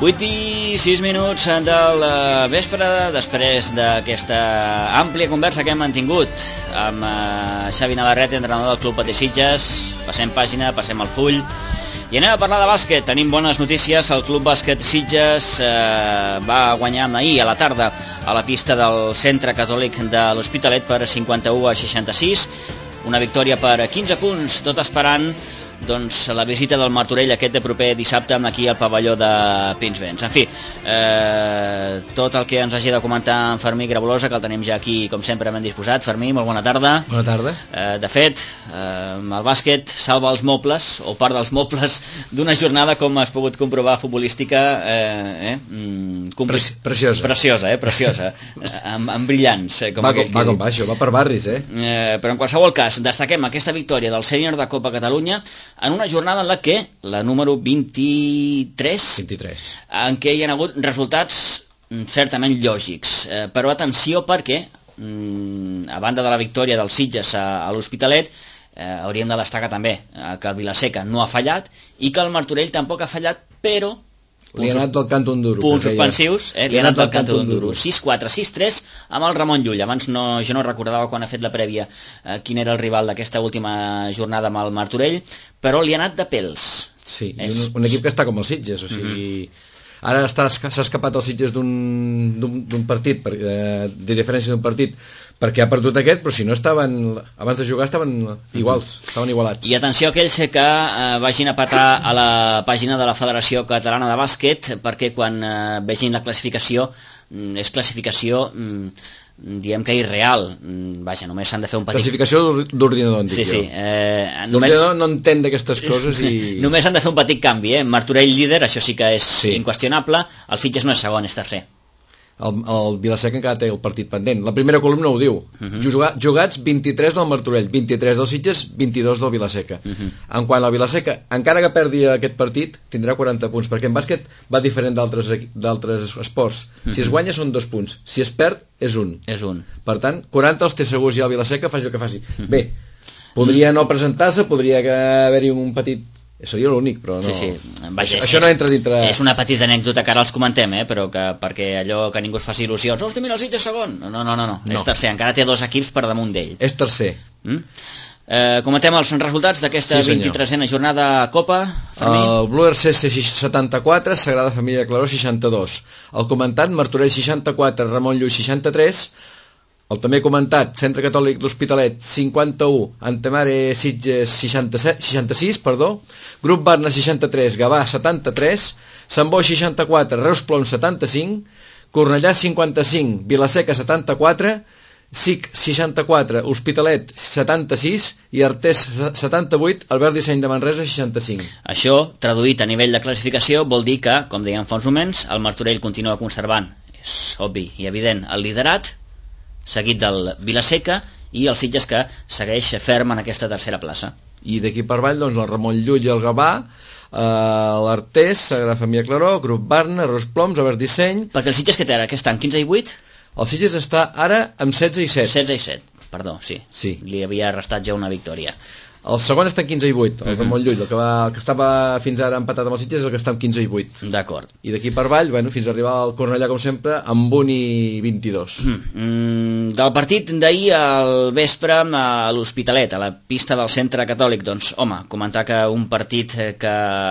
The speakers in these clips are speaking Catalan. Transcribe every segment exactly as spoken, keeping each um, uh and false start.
vuit i sis minuts del vespre, després d'aquesta àmplia conversa que hem mantingut amb Xavi Navarrete, entrenador del Club Patí Sitges. Passem pàgina, passem al full i anem a parlar de bàsquet. Tenim bones notícies. El Club Bàsquet Sitges eh, va guanyar ahir a la tarda a la pista del Centre Catòlic de l'Hospitalet per cinquanta-u a seixanta-sis. Una victòria per quinze punts, tot esperant doncs la visita del Martorell aquest de proper dissabte aquí al pavelló de Pinsbens. En fi, eh, tot el que ens hagi de comentar en Fermí Grabolosa, que el tenim ja aquí com sempre ben disposat. Fermí, molt bona tarda. Bona tarda. Eh, de fet, eh, el bàsquet salva els mobles, o part dels mobles, d'una jornada, com has pogut comprovar, futbolística eh, eh, compli... Pre preciosa. Preciosa, eh, preciosa. amb, amb brillants. Eh, com va, com, va com va això, va per barris, eh? eh? Però en qualsevol cas, destaquem aquesta victòria del sènior de Copa Catalunya en una jornada en la que, la número vint-i-tres, vint-i-tres, en què hi ha hagut resultats certament lògics. Eh, però atenció perquè, mm, a banda de la victòria dels Sitges a, a l'Hospitalet, eh, hauríem de destacar també eh, que el Vilaseca no ha fallat i que el Martorell tampoc ha fallat, però li ha anat del canto d'un duro. Punts suspensius, eh? li ha anat del canto d'un duro. sis quatre, sis tres amb el Ramon Llull. Abans no, jo no recordava quan ha fet la prèvia eh, quin era el rival d'aquesta última jornada amb el Martorell, però li ha anat de pèls. Sí, És... un, un equip que està com el Sitges, o sigui... Mm-hmm. Ara s'ha escapat el Sitges d'un partit, per, eh, de diferència d'un partit, perquè ha perdut aquest, però si no estaven, abans de jugar estaven iguals, estaven igualats. I atenció a aquells que eh, vagin a patar a la pàgina de la Federació Catalana de Bàsquet, perquè quan eh, vegin la classificació, és classificació... diem que irreal, vaja, només s'han de fer un petit... Classificació d'ordinador, en dic sí, jo. Sí, eh, només... L'ordinador no entén d'aquestes coses i... només han de fer un petit canvi, eh? Martorell líder, això sí que és sí. inqüestionable, el Sitges no és segon, és tercer. El, el Vilaseca encara té el partit pendent. La primera columna ho diu. Uh -huh. Jugar, jugats vint-i-tres del Martorell, vint-i-tres del Sitges, vint-i-dos del Vilaseca. Uh -huh. En quant al Vilaseca, encara que perdi aquest partit, tindrà quaranta punts, perquè en bàsquet va diferent d'altres esports. Uh -huh. Si es guanya són dos punts, si es perd és un. És un. Per tant, quaranta els té segurs ja el Vilaseca, faci el que faci. Uh -huh. Bé, podria no presentar-se, podria haver-hi un petit... seria l'únic, però no... Sí, sí. Vaja, això, això no entra dintre... És una petita anècdota que ara els comentem, eh? Però que, perquè allò que ningú es faci il·lusions. Hosti, mira, el Sitges segon. No, no, no, no, no. És tercer, encara té dos equips per damunt d'ell. És tercer. Mm? Eh, comentem els resultats d'aquesta sí, vint-i-tresena jornada a Copa, Fermí. El Blue R C setanta-quatre, Sagrada Família Claró seixanta-dos. El comentat Martorell seixanta-quatre, Ramon Llull seixanta-tres. El també comentat Centre Catòlic l'Hospitalet cinquanta-u, Antemare Sitges seixanta-sis, perdó, Grup Barna seixanta-tres, Gavà setanta-tres, Sant Boi seixanta-quatre, Reus Plom setanta-cinc, Cornellà cinquanta-cinc, Vilaseca setanta-quatre, S I C seixanta-quatre, Hospitalet setanta-sis i Artés setanta-vuit, Albert Disseny de Manresa seixanta-cinc. Això, traduït a nivell de classificació, vol dir que, com dèiem fa uns moments, el Martorell continua conservant, és obvi i evident, el liderat, seguit del Vilaseca, i el Sitges que segueix ferm en aquesta tercera plaça. I d'aquí per avall, doncs, el Ramon Llull i el Gavà, eh, l'Artés, Sagrada Família Claró, Grup Barna, Reus Ploms, Albert Disseny... Perquè el Sitges que té ara, que està en quinze i vuit? El Sitges està ara amb setze i set. setze i set, perdó, sí. sí. Li havia restat ja una victòria. El segon està en quinze i vuit, el Ramon Llull, el que, va, el que estava fins ara empatat amb el Sitges és el que està en quinze i vuit. D'acord. I d'aquí per avall, bueno, fins a arribar al Cornellà, com sempre, amb un i vint-i-dos. Mm, del partit d'ahir al vespre a l'Hospitalet, a la pista del Centre Catòlic, doncs, home, comentar que un partit que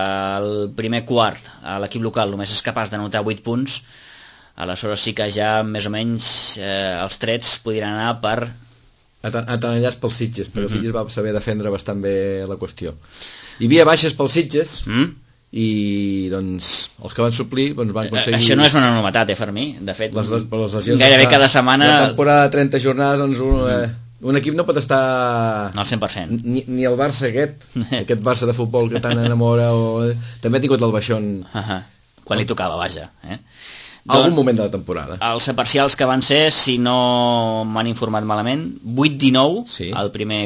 el primer quart a l'equip local només és capaç d'anotar vuit punts, aleshores sí que ja més o menys eh, els trets podrien anar per... atenallats pels Sitges, perquè el Sitges va saber defendre bastant bé la qüestió. Hi havia baixes pels Sitges mm? i doncs els que van suplir doncs, van aconseguir... Això no és una novetat, eh, Fermí? De fet, les, les, les lesions gairebé cada setmana... La temporada de trenta jornades, doncs un, eh, un equip no pot estar... al cent per cent. Ni, ni el Barça aquest, aquest Barça de futbol que tant enamora, o... també ha tingut el baixón... Uh -huh. Quan li tocava, vaja, eh? Algun moment de la temporada. Els parcials que van ser, si no m'han informat malament, vuit dinou sí. el primer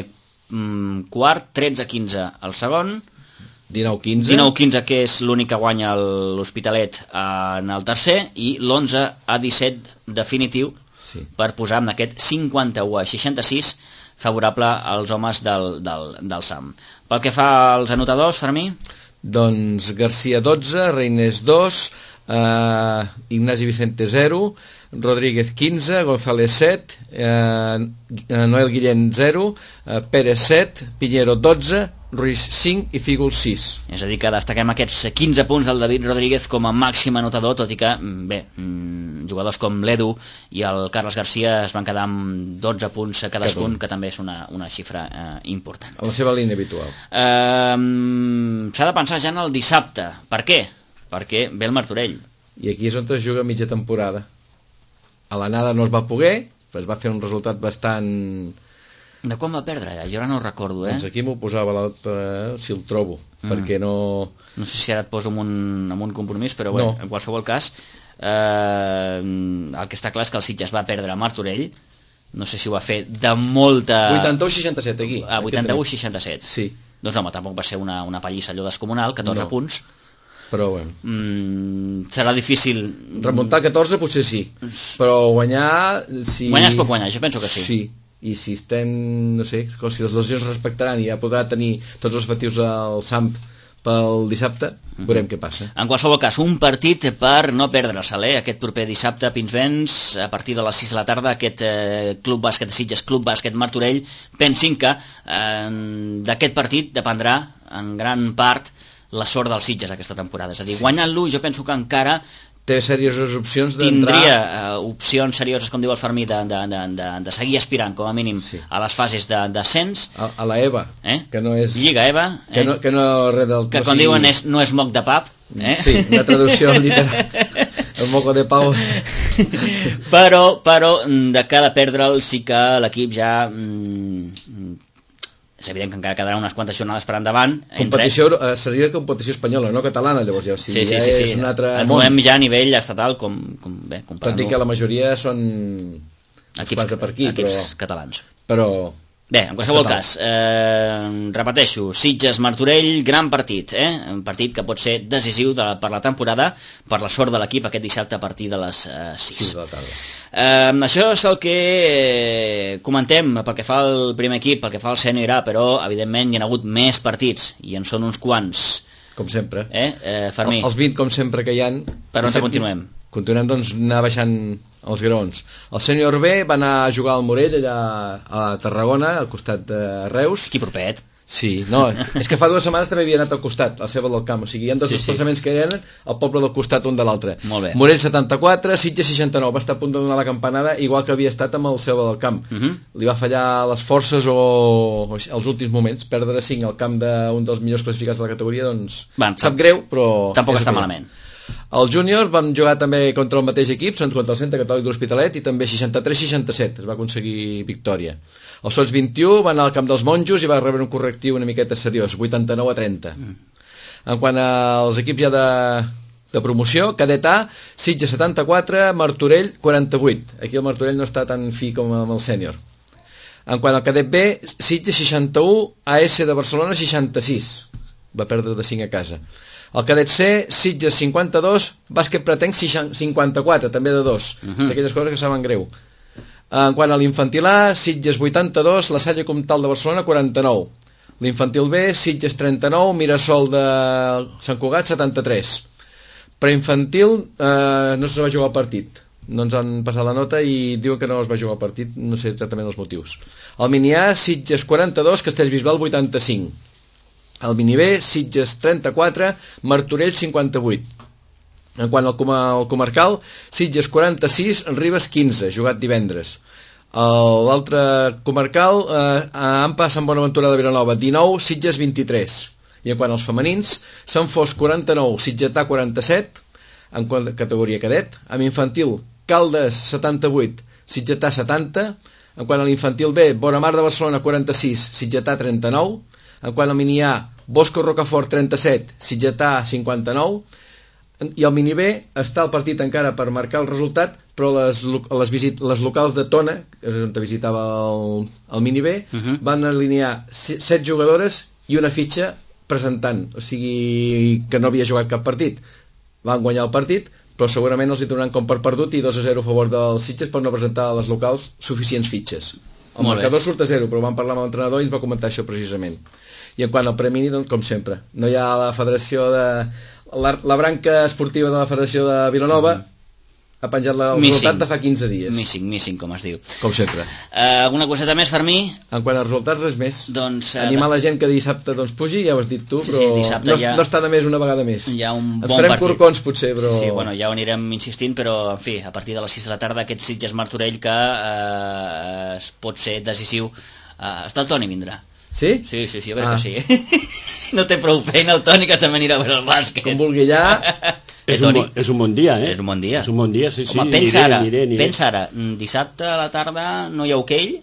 mm, quart, tretze quinze el segon, dinou quinze dinou quinze que és l'únic que guanya l'Hospitalet en el tercer, i l'onze a disset definitiu sí. per posar en aquest cinquanta-u a seixanta-sis favorable als homes del, del, del SAM. Pel que fa als anotadors, Fermí? Doncs Garcia dotze, Reynés dos, uh, Ignasi Vicente zero, Rodríguez quinze, González set, uh, Noel Guillén zero, uh, Pérez set, Piñero dotze, Ruiz cinc i Fígol sis. És a dir, que destaquem aquests quinze punts del David Rodríguez com a màxim anotador, tot i que, bé, jugadors com l'Edu i el Carles Garcia es van quedar amb dotze punts a cadascun, que també és una, una xifra eh, important. A la seva línia habitual. Eh, S'ha de pensar ja en el dissabte. Per què? Perquè ve el Martorell. I aquí és on es juga mitja temporada. A l'anada no es va poder, però es va fer un resultat bastant... De quan va perdre? Jo ara no ho recordo, eh? Doncs aquí m'ho posava l'altre, si el trobo, mm. perquè no... No sé si ara et poso en un, en un compromís, però bé, no. En qualsevol cas, eh, el que està clar és que el Sitges va perdre a Martorell, no sé si ho va fer de molta... vuitanta-u seixanta-set, aquí. Ah, vuitanta-u seixanta-set. Sí. Doncs home, tampoc va ser una, una pallissa allò descomunal, catorze no. punts. Però bueno. Mm, serà difícil... Remuntar catorze potser sí, però guanyar... Si... Guanyar es pot guanyar, jo penso que sí. Sí. I si estem, no sé, si les lesions respectaran i ja podrà tenir tots els efectius al S A M P pel dissabte, uh-huh. veurem què passa. En qualsevol cas, un partit per no perdre-se'l, eh? Aquest proper dissabte a Pinsbens, a partir de les sis de la tarda, aquest eh, Club Bàsquet de Sitges, Club Bàsquet Martorell. Pensin que eh, d'aquest partit dependrà en gran part la sort dels Sitges aquesta temporada. És a dir, guanyant-lo, jo penso que encara té serioses opcions d'entrar... Tindria uh, opcions serioses, com diu el Fermí, de, de, de, de, de seguir aspirant, com a mínim, sí. a les fases d'ascens. A, a la EVA, eh? que no és... Lliga EVA. Que, eh? no, que no res del... Que, com sigui... diuen, és, no és moc de pap. Eh? Sí, una traducció literal. El moco de pau. però, però, de cada perdre'l, sí que l'equip ja... Mm, és evident que encara quedarà unes quantes jornades per endavant. Competició, entre... eh, seria competició espanyola, no catalana, llavors ja, o sigui, sí, sí, ja sí, és sí. un altre ens món. movem ja a nivell estatal, com, com bé, comparant-ho. Tot i que la majoria són equips, per aquí, equips però... catalans. Però... Bé, en qualsevol cas, eh, repeteixo, Sitges-Martorell, gran partit, eh? Un partit que pot ser decisiu de, per la temporada, per la sort de l'equip aquest dissabte a partir de les eh, sis. de la tarda. Eh, això és el que eh, comentem pel que fa al primer equip, pel que fa al sènior A, però evidentment hi ha hagut més partits, i en són uns quants. Com sempre. Eh, eh Fermí? El, els vint, com sempre, que hi ha... Per on continuem? Continuem, doncs, anar baixant els graons. El sènior B va anar a jugar al Morell, allà a Tarragona, al costat de Reus. Aquí propet. Sí, no, és que fa dues setmanes també havia anat al costat, a la seva del camp, o sigui, hi ha dos sí, desplaçaments sí. que hi ha al poble del costat un de l'altre. Morell setanta-quatre, Sitges seixanta-nou, va estar a punt de donar la campanada, igual que havia estat amb el seu del camp. Uh -huh. Li va fallar les forces o, o els últims moments, perdre cinc al camp d'un dels millors classificats de la categoria, doncs Van, sap greu, però... Tampoc està malament. El júnior vam jugar també contra el mateix equip, contra el Centre Catòlic de l'Hospitalet, i també seixanta-tres seixanta-set, es va aconseguir victòria. El Sots vint-i-u va anar al camp dels monjos i va rebre un correctiu una miqueta seriós, vuitanta-nou a trenta. Mm. En quant als equips ja de, de promoció, Cadet A, Sitges setanta-quatre, Martorell quaranta-vuit. Aquí el Martorell no està tan fi com amb el sènior. En quant al Cadet B, Sitges seixanta-u, A S de Barcelona seixanta-sis. Va perdre de cinc a casa. El Cadet C, Sitges cinquanta-dos, Bàsquet Pretenc cinquanta-quatre, també de dos. Uh-huh. D'aquelles coses que saben greu. En quant a l'infantil A, Sitges vuitanta-dos, La Salle Comtal de Barcelona quaranta-nou. L'infantil B, Sitges trenta-nou, Mirasol de Sant Cugat setanta-tres. Preinfantil eh, no se va jugar el partit. No ens han passat la nota i diuen que no es va jugar el partit, no sé exactament els motius. El mini A, Sitges quaranta-dos, Castellbisbal vuitanta-cinc. El mini B, Sitges trenta-quatre, Martorell cinquanta-vuit. En quant al, com al comarcal, Sitges quaranta-sis, Ribes quinze, jugat divendres. L'altre comarcal, eh, a Ampa, Sant Bonaventura de Vilanova dinou, Sitges vint-i-tres. I en quant als femenins, Sant Fos quaranta-nou, Sitgetà quaranta-set, en categoria cadet. Amb infantil, Caldes setanta-vuit, Sitgetà setanta. En quant a l'infantil B, Bonamar de Barcelona quaranta-sis, Sitgetà trenta-nou. En quant al mini A, Bosco Rocafort trenta-set, Sitgetà cinquanta-nou. I al mini B està el partit encara per marcar el resultat, però les, les, visit, les locals de Tona, que és on visitava el, el mini B, uh-huh. van alinear set jugadores i una fitxa presentant, o sigui que no havia jugat cap partit. Van guanyar el partit, però segurament els hi donaran com per perdut i dos a zero a favor dels Sitges per no presentar a les locals suficients fitxes. El Molt marcador bé. Surt a zero, però vam parlar amb l'entrenador i ens va comentar això precisament. I en quant al premi, doncs, com sempre, no hi ha la federació de... la, la branca esportiva de la Federació de Vilanova mm. ha penjat la, el missing. resultat de fa quinze dies. Missing, missing, com es diu. Com sempre. Uh, alguna coseta més, Fermí? En quant als resultats, res més. Doncs, uh, animar la gent que dissabte doncs, pugi, ja ho has dit tu, sí, però sí, no, ja... no està de més una vegada més. Hi ha un Et bon farem partit. corcons, potser, però... Sí, sí, bueno, ja ho anirem insistint, però, en fi, a partir de les sis de la tarda, aquest Sitges-Martorell que uh, pot ser decisiu. Uh, està el Toni, vindrà. Sí? Sí, sí, sí, jo crec ah. que sí. No té prou feina el Toni, que també anirà a veure el bàsquet. Com vulgui allà... És un, bon, és un bon dia, eh? És un bon dia. És un bon dia, sí, sí. Home, pensa, aniré, ara, aniré, aniré. pensa ara, dissabte a la tarda no hi ha hoquei,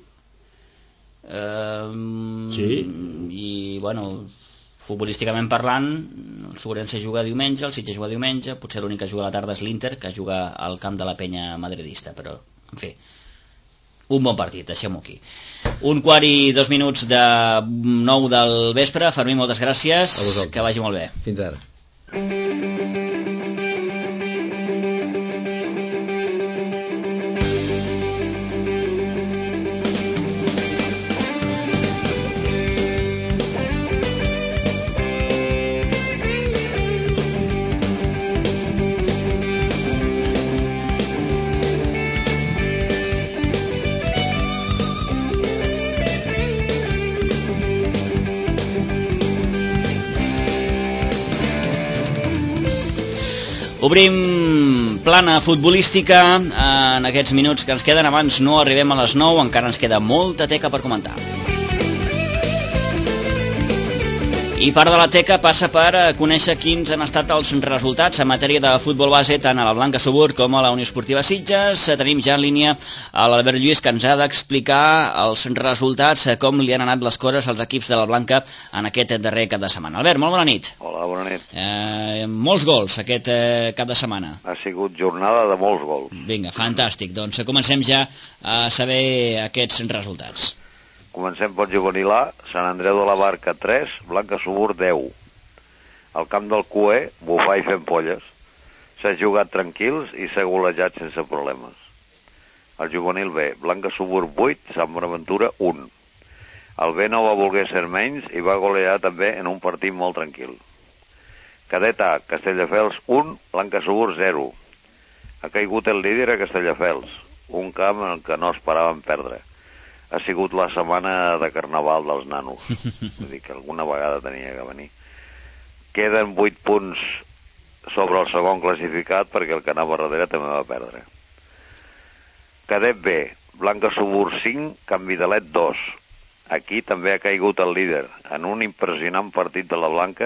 eh, sí. i, bueno, futbolísticament parlant, el Sobrense juga diumenge, el Sitges juga diumenge, potser l'únic que juga a la tarda és l'Inter, que juga al camp de la penya madridista, però, en fi, un bon partit, deixem-ho aquí. Un quart i dos minuts de nou del vespre. Fermí, moltes gràcies, que vagi molt bé. Fins ara. Obrim plana futbolística en aquests minuts que ens queden. Abans no arribem a les nou, encara ens queda molta teca per comentar. I part de la teca passa per conèixer quins han estat els resultats en matèria de futbol base tant a la Blanca Subur com a la Unió Esportiva Sitges. Tenim ja en línia a l'Albert Lluís, que ens ha d'explicar els resultats, com li han anat les coses als equips de la Blanca en aquest darrer cap de setmana. Albert, molt bona nit. Hola, bona nit. Eh, molts gols aquest eh, cap de setmana. Ha sigut jornada de molts gols. Vinga, fantàstic. Doncs comencem ja a saber aquests resultats. Comencem pel juvenil A, Sant Andreu de la Barca tres, Blanca Subur deu. Al camp del Q E, bufar i fent polles. S'ha jugat tranquils i s'ha golejat sense problemes. El juvenil B, Blanca Subur vuit, Sant Bonaventura un. El B no va voler ser menys i va golejar també en un partit molt tranquil. Cadet A, Castelldefels un, Blanca Subur zero. Ha caigut el líder a Castelldefels, un camp en el que no esperaven perdre. Ha sigut la setmana de carnaval dels nanos. Vull dir que alguna vegada tenia que venir. Queden vuit punts sobre el segon classificat perquè el que anava darrere també va perdre. Cadet B, Blanca Subur cinc, Can Vidalet dos. Aquí també ha caigut el líder en un impressionant partit de la Blanca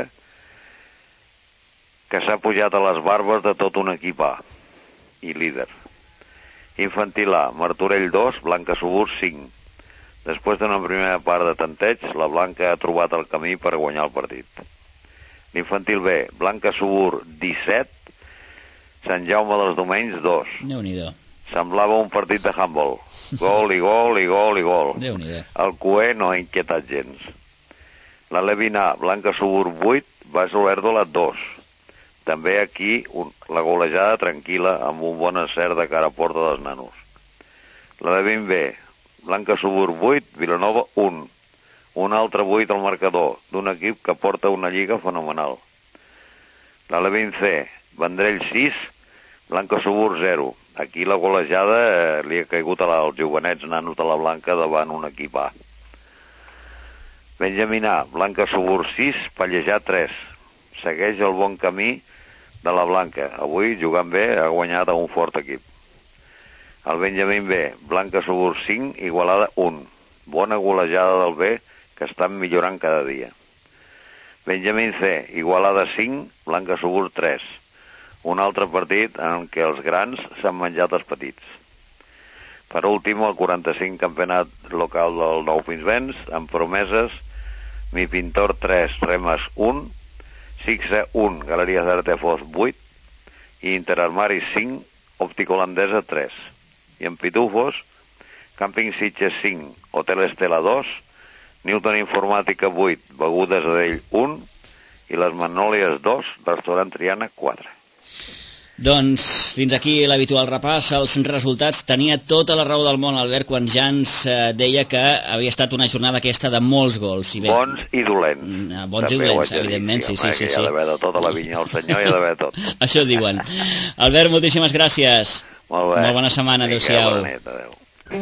que s'ha pujat a les barbes de tot un equip A i líder. Infantil A, Martorell dos, Blanca Subur cinc. Després d'una primera part de tanteig, la Blanca ha trobat el camí per guanyar el partit. L'infantil B, Blanca Subur disset, Sant Jaume dels Domenys dos. Déu-n'hi-do. Semblava un partit de handball. Gol i gol i gol i gol. Déu-n'hi-do. El Q E no ha inquietat gens. La Levina, Blanca Subur vuit, Baix Olèrdola dos. També aquí un, la golejada tranquil·la amb un bon encert de cara a porta dels nanos. La Levin B, Blanca Subur vuit, Vilanova un. Un altre vuit al marcador, d'un equip que porta una lliga fenomenal. La Levin C, Vendrell sis, Blanca Subur zero. Aquí la golejada eh, li ha caigut als jovenets nanos de la Blanca davant un equip A. Benjamin A, Blanca Subur sis, Pallejà tres. Segueix el bon camí de la Blanca. Avui, jugant bé, ha guanyat a un fort equip. El Benjamín B, Blanca Subur cinc, Igualada un. Bona golejada del B, que estan millorant cada dia. Benjamín C, Igualada cinc, Blanca Subur tres. Un altre partit en què els grans s'han menjat els petits. Per últim, el quaranta-cinc campionat local del Nou Pinsbens, amb promeses, Mi Pintor tres, Remes un, Sixa un, Galeries d'Arte Fos vuit, i Interarmari cinc, Òptica Holandesa tres. I en pitufos, Càmping Sitges cinc, Hotel Estela dos, Newton Informàtica vuit, Begudes Adell un, i les Magnòlies dos, Restaurant Triana quatre. Doncs fins aquí l'habitual repàs, els resultats. Tenia tota la raó del món Albert quan ja ens eh, deia que havia estat una jornada aquesta de molts gols. I bé, bons i dolents. Mm, bons i dolents, evidentment, sí, sí, sí. Hi ha d'haver de tota la vinya al senyor, hi ha d'haver tot. Això diuen. Albert, moltíssimes gràcies. Molt bé. Molt bona setmana, adéu-siau. Bona nit, adéu.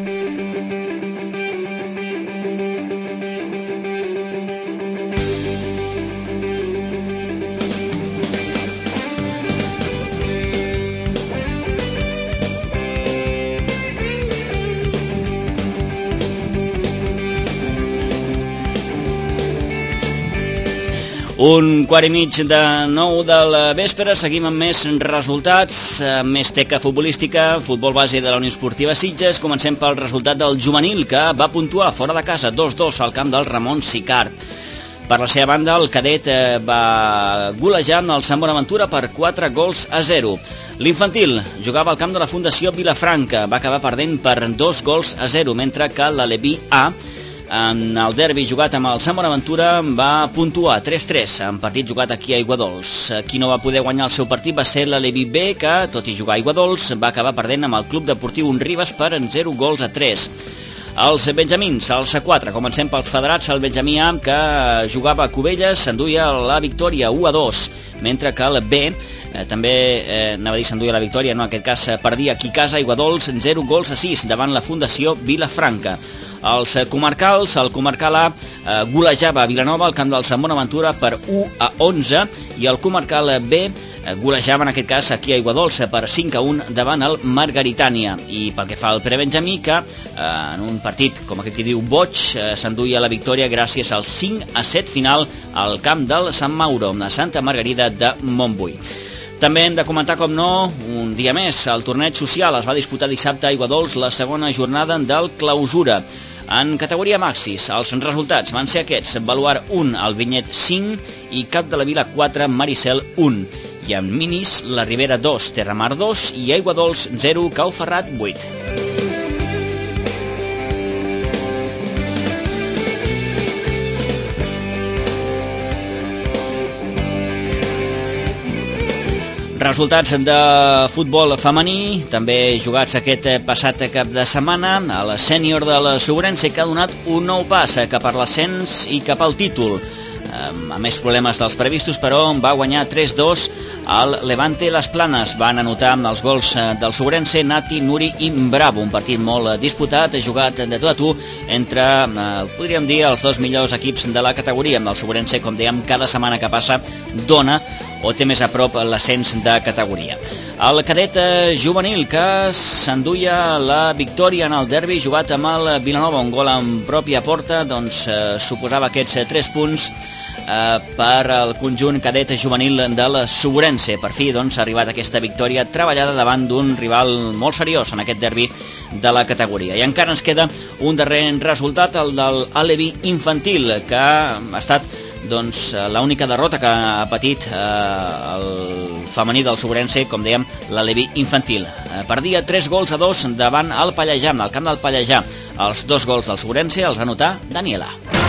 Un quart i mig de nou del vespre, seguim amb més resultats, amb més teca futbolística, futbol base de la Unió Esportiva Sitges. Comencem pel resultat del juvenil, que va puntuar fora de casa dos dos al camp del Ramon Sicart. Per la seva banda, el cadet va golejar el Sant Bonaventura per quatre gols a zero. L'infantil jugava al camp de la Fundació Vilafranca, va acabar perdent per dos gols a zero, mentre que l'Aleví A, en el derbi jugat amb el Sant Bonaventura, va puntuar tres tres en partit jugat aquí a Aiguadols. Qui no va poder guanyar el seu partit va ser l'Aleví B, que, tot i jugar a Aiguadols, va acabar perdent amb el Club Deportiu Unribes per zero gols a tres. Els benjamins, els quatre, comencem pels federats. El benjamí A, que jugava a Cubelles, s'enduia la victòria u a dos, mentre que el B, eh, també eh, anava a dir s'enduia la victòria, no, en aquest cas perdia aquí a casa, Aiguadols, zero gols a sis davant la Fundació Vilafranca. Els comarcals, el comarcal A eh, golejava a Vilanova al camp del Sant Bonaventura per u a onze, i el comarcal B eh, golejava en aquest cas aquí a Aiguadols per cinc a un davant el Margaritània. I pel que fa al prebenjamí, que eh, en un partit, com aquest que diu boig, eh, s'enduia la victòria gràcies al cinc a set final al camp del Sant Mauro, a Santa Margarida de Montbui. També hem de comentar, com no, un dia més, el torneig social es va disputar dissabte a Aiguadols, la segona jornada del clausura. En categoria Maxis, els resultats van ser aquests: Baluar un, el Vinyet cinc i Cap de la Vila quatre, Maricel un. I en Minis, la Ribera dos, Terramar dos i Aiguadols zero, Cau Ferrat vuit. Resultats de futbol femení, també jugats aquest passat cap de setmana. El sènior de la Sobrense, que ha donat un nou pas cap a l'ascens i cap al títol. A més problemes dels previstos, però va guanyar tres dos al Levante Las Planes. Van anotar amb els gols del Sobrense Nati, Nuri i Bravo. Un partit molt disputat, jugat de tu a tu entre, podríem dir, els dos millors equips de la categoria. Amb el Sobrense, com dèiem, cada setmana que passa dona o té més a prop l'ascens de categoria. El cadet juvenil, que s'enduia la victòria en el derbi jugat amb el Vilanova, un gol en pròpia porta, doncs eh, suposava aquests tres punts eh, per al conjunt cadet juvenil de la Sobrense. Per fi, doncs, ha arribat aquesta victòria treballada davant d'un rival molt seriós en aquest derbi de la categoria. I encara ens queda un darrer resultat, el del Aleví infantil, que ha estat doncs l'única derrota que ha patit eh, el femení del Sobrense, com dèiem, l'Aleví infantil. Eh, perdia tres gols a dos davant el Pallejà, al camp del Pallejà. Els dos gols del Sobrense els va anotar Daniela.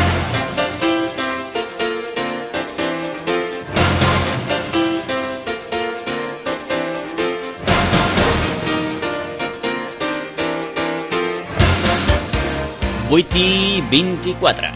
vuit i vint-i-quatre.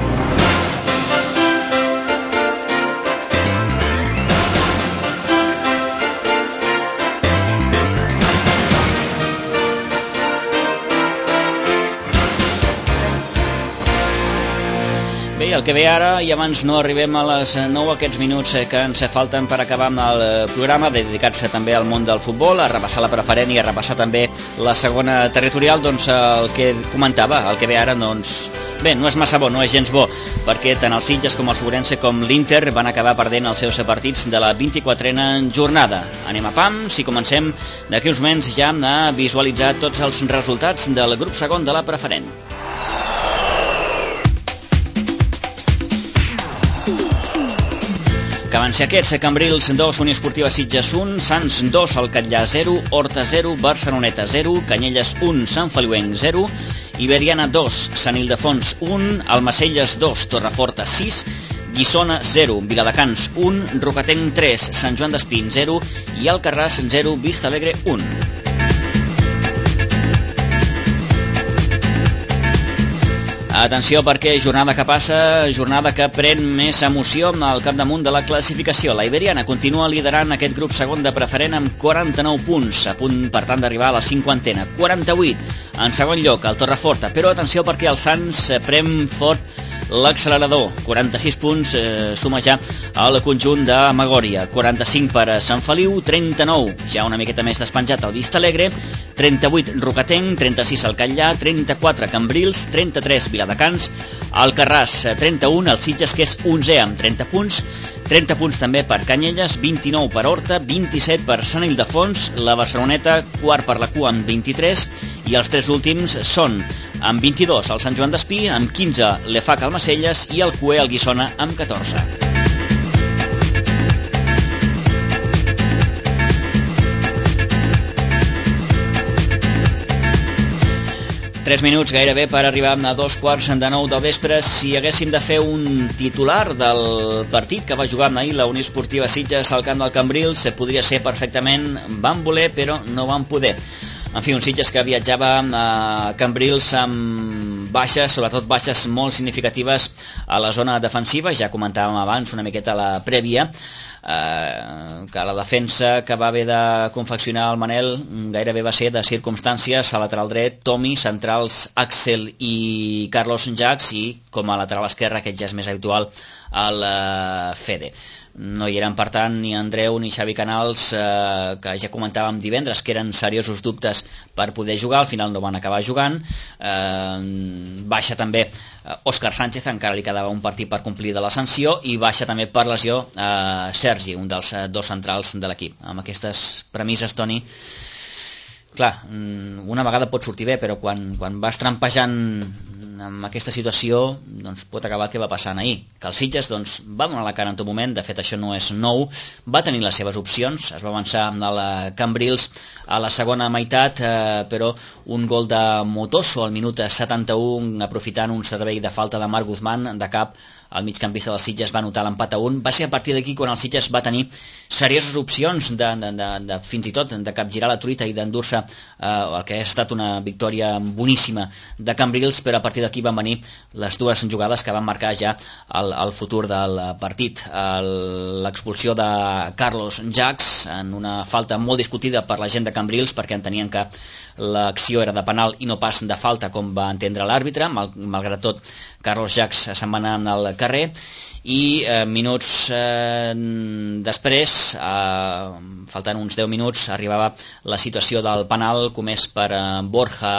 Bé, el que ve ara, i abans no arribem a les nou, aquests minuts que ens falten per acabar amb el programa, dedicats també al món del futbol, a repassar la preferent i a repassar també la segona territorial, doncs el que comentava, el que ve ara, doncs, bé, no és massa bo, no és gens bo, perquè tant el Sitges com el Sobrense com l'Inter van acabar perdent els seus partits de la vint-i-quatrena jornada. Anem a pams i comencem d'aquí uns moments ja a visualitzar tots els resultats del grup segon de la preferent. Que van ser aquests: Cambrils dos, Unió Esportiva Sitges un, Sants dos, el Catllà zero, Horta zero, Barceloneta zero, Canyelles un, Sant Feliuenc zero, Iberiana dos, Sant Ildefons un, Almacelles dos, Torreforta sis, Guissona zero, Viladecans un, Rocatenc tres, Sant Joan d'Espí zero i Alcarràs zero, Vista Alegre un. Atenció perquè jornada que passa, jornada que pren més emoció al capdamunt de la classificació. La Iberiana continua liderant aquest grup segon de preferent amb quaranta-nou punts, a punt per tant d'arribar a la cinquantena. quaranta-vuit en segon lloc el Torreforta, però atenció perquè el Sants prem fort l'accelerador, quaranta-sis punts eh, suma ja al conjunt de Magòria, quaranta-cinc per a Sant Feliu, trenta-nou ja una miqueta més despenjat al Vista Alegre, trenta-vuit Rocatenc, trenta-sis al Catllà, trenta-quatre Cambrils, trenta-tres Viladecans, Alcarràs trenta-un, el Sitges que és onzè amb trenta punts, trenta punts també per Canyelles, vint-i-nou per Horta, vint-i-set per Sant Ildefons, la Barceloneta quart per la cua amb vint-i-tres i els tres últims són amb vint-i-dos el Sant Joan d'Espí, amb quinze l'Efac Almacelles i el Cué el Guissona amb catorze. Tres minuts gairebé per arribar a dos quarts de nou del vespre. Si haguéssim de fer un titular del partit que va jugar ahir la Unió Esportiva Sitges al camp del Cambrils, podria ser perfectament van voler però no van poder. En fi, un Sitges que viatjava a Cambrils amb baixes, sobretot baixes molt significatives a la zona defensiva. Ja comentàvem abans una miqueta la prèvia, eh, que la defensa que va haver de confeccionar el Manel gairebé va ser de circumstàncies. A lateral dret, Tomi, centrals Axel i Carlos Jax, i com a lateral esquerre, aquest ja és més habitual, el eh, Fede. No hi eren, per tant, ni Andreu ni Xavi Canals, eh, que ja comentàvem divendres que eren seriosos dubtes per poder jugar, al final no van acabar jugant. Eh, baixa també Òscar Sánchez, encara li quedava un partit per complir de la sanció, i baixa també per lesió eh, Sergi, un dels eh, dos centrals de l'equip. Amb aquestes premisses, Toni, clar, una vegada pot sortir bé, però quan, quan vas trampejant amb aquesta situació, doncs pot acabar el que va passar ahir, que el Sitges doncs, va donar la cara en tot moment. De fet això no és nou, va tenir les seves opcions, es va avançar amb el Cambrils a la segona meitat, eh, però un gol de Motoso al minut setanta-u, aprofitant un servei de falta de Marc Guzmán de cap, el migcampista del Sitges va anotar l'empat a un. Va ser a partir d'aquí quan el Sitges va tenir serioses opcions de, de, de, de fins i tot de capgirar la truita i d'endur-se eh, el que ha estat una victòria boníssima de Cambrils, però a partir d'aquí van venir les dues jugades que van marcar ja el, el futur del partit. L'expulsió de Carlos Jax en una falta molt discutida per la gent de Cambrils, perquè entenien que l'acció era de penal i no pas de falta, com va entendre l'àrbitre. Mal, malgrat tot, Carlos Jax se'n va anar al carrer, i eh, minuts eh, després, eh, faltant uns deu minuts, arribava la situació del penal comès per eh, Borja,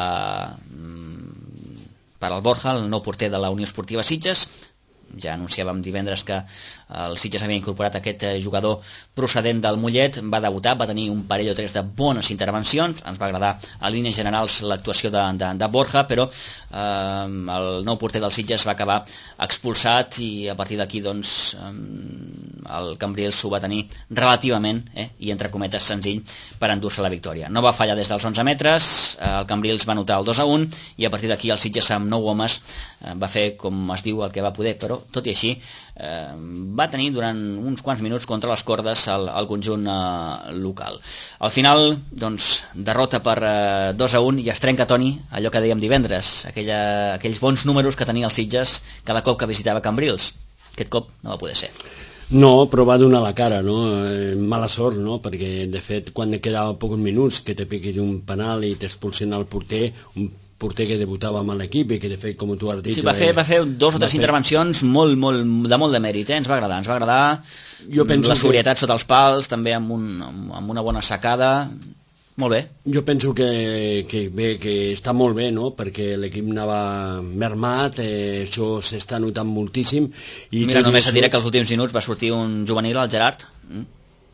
per al Borja, el nou porter de la Unió Esportiva Sitges. Ja anunciàvem divendres que el Sitges havia incorporat aquest jugador procedent del Mollet, va debutar, va tenir un parell o tres de bones intervencions, ens va agradar a línies generals l'actuació de, de, de Borja, però eh, el nou porter del Sitges va acabar expulsat, i a partir d'aquí doncs eh, el Cambrils ho va tenir relativament, eh, i entre cometes senzill, per endur-se la victòria. No va fallar des dels onze metres, eh, el Cambrils va anotar el dos a un, i a partir d'aquí el Sitges amb nou homes eh, va fer, com es diu, el que va poder, però tot i així eh, va tenir durant uns quants minuts contra les cordes el, el conjunt eh, local. Al final, doncs, derrota per eh, dos a un, i es trenca, Toni, allò que dèiem divendres, aquella, aquells bons números que tenia el Sitges cada cop que visitava Cambrils. Aquest cop no va poder ser. No, però va donar la cara, no? Eh, mala sort, no? Perquè, de fet, quan quedava pocs minuts que te piquin un penal i t'expulsen al porter, un porter que debutava amb l'equip i que, de fet, com tu has dit... Sí, va fer, va fer dos o tres intervencions molt, molt, de molt de mèrit, eh? Ens va agradar, ens va agradar jo penso la sobrietat que... sota els pals, també amb, un, amb una bona sacada. Molt bé. Jo penso que, que, bé, que està molt bé, no? Perquè l'equip anava mermat, eh, això s'està notant moltíssim. I Mira, només et diré que als últims minuts va sortir un juvenil, el Gerard,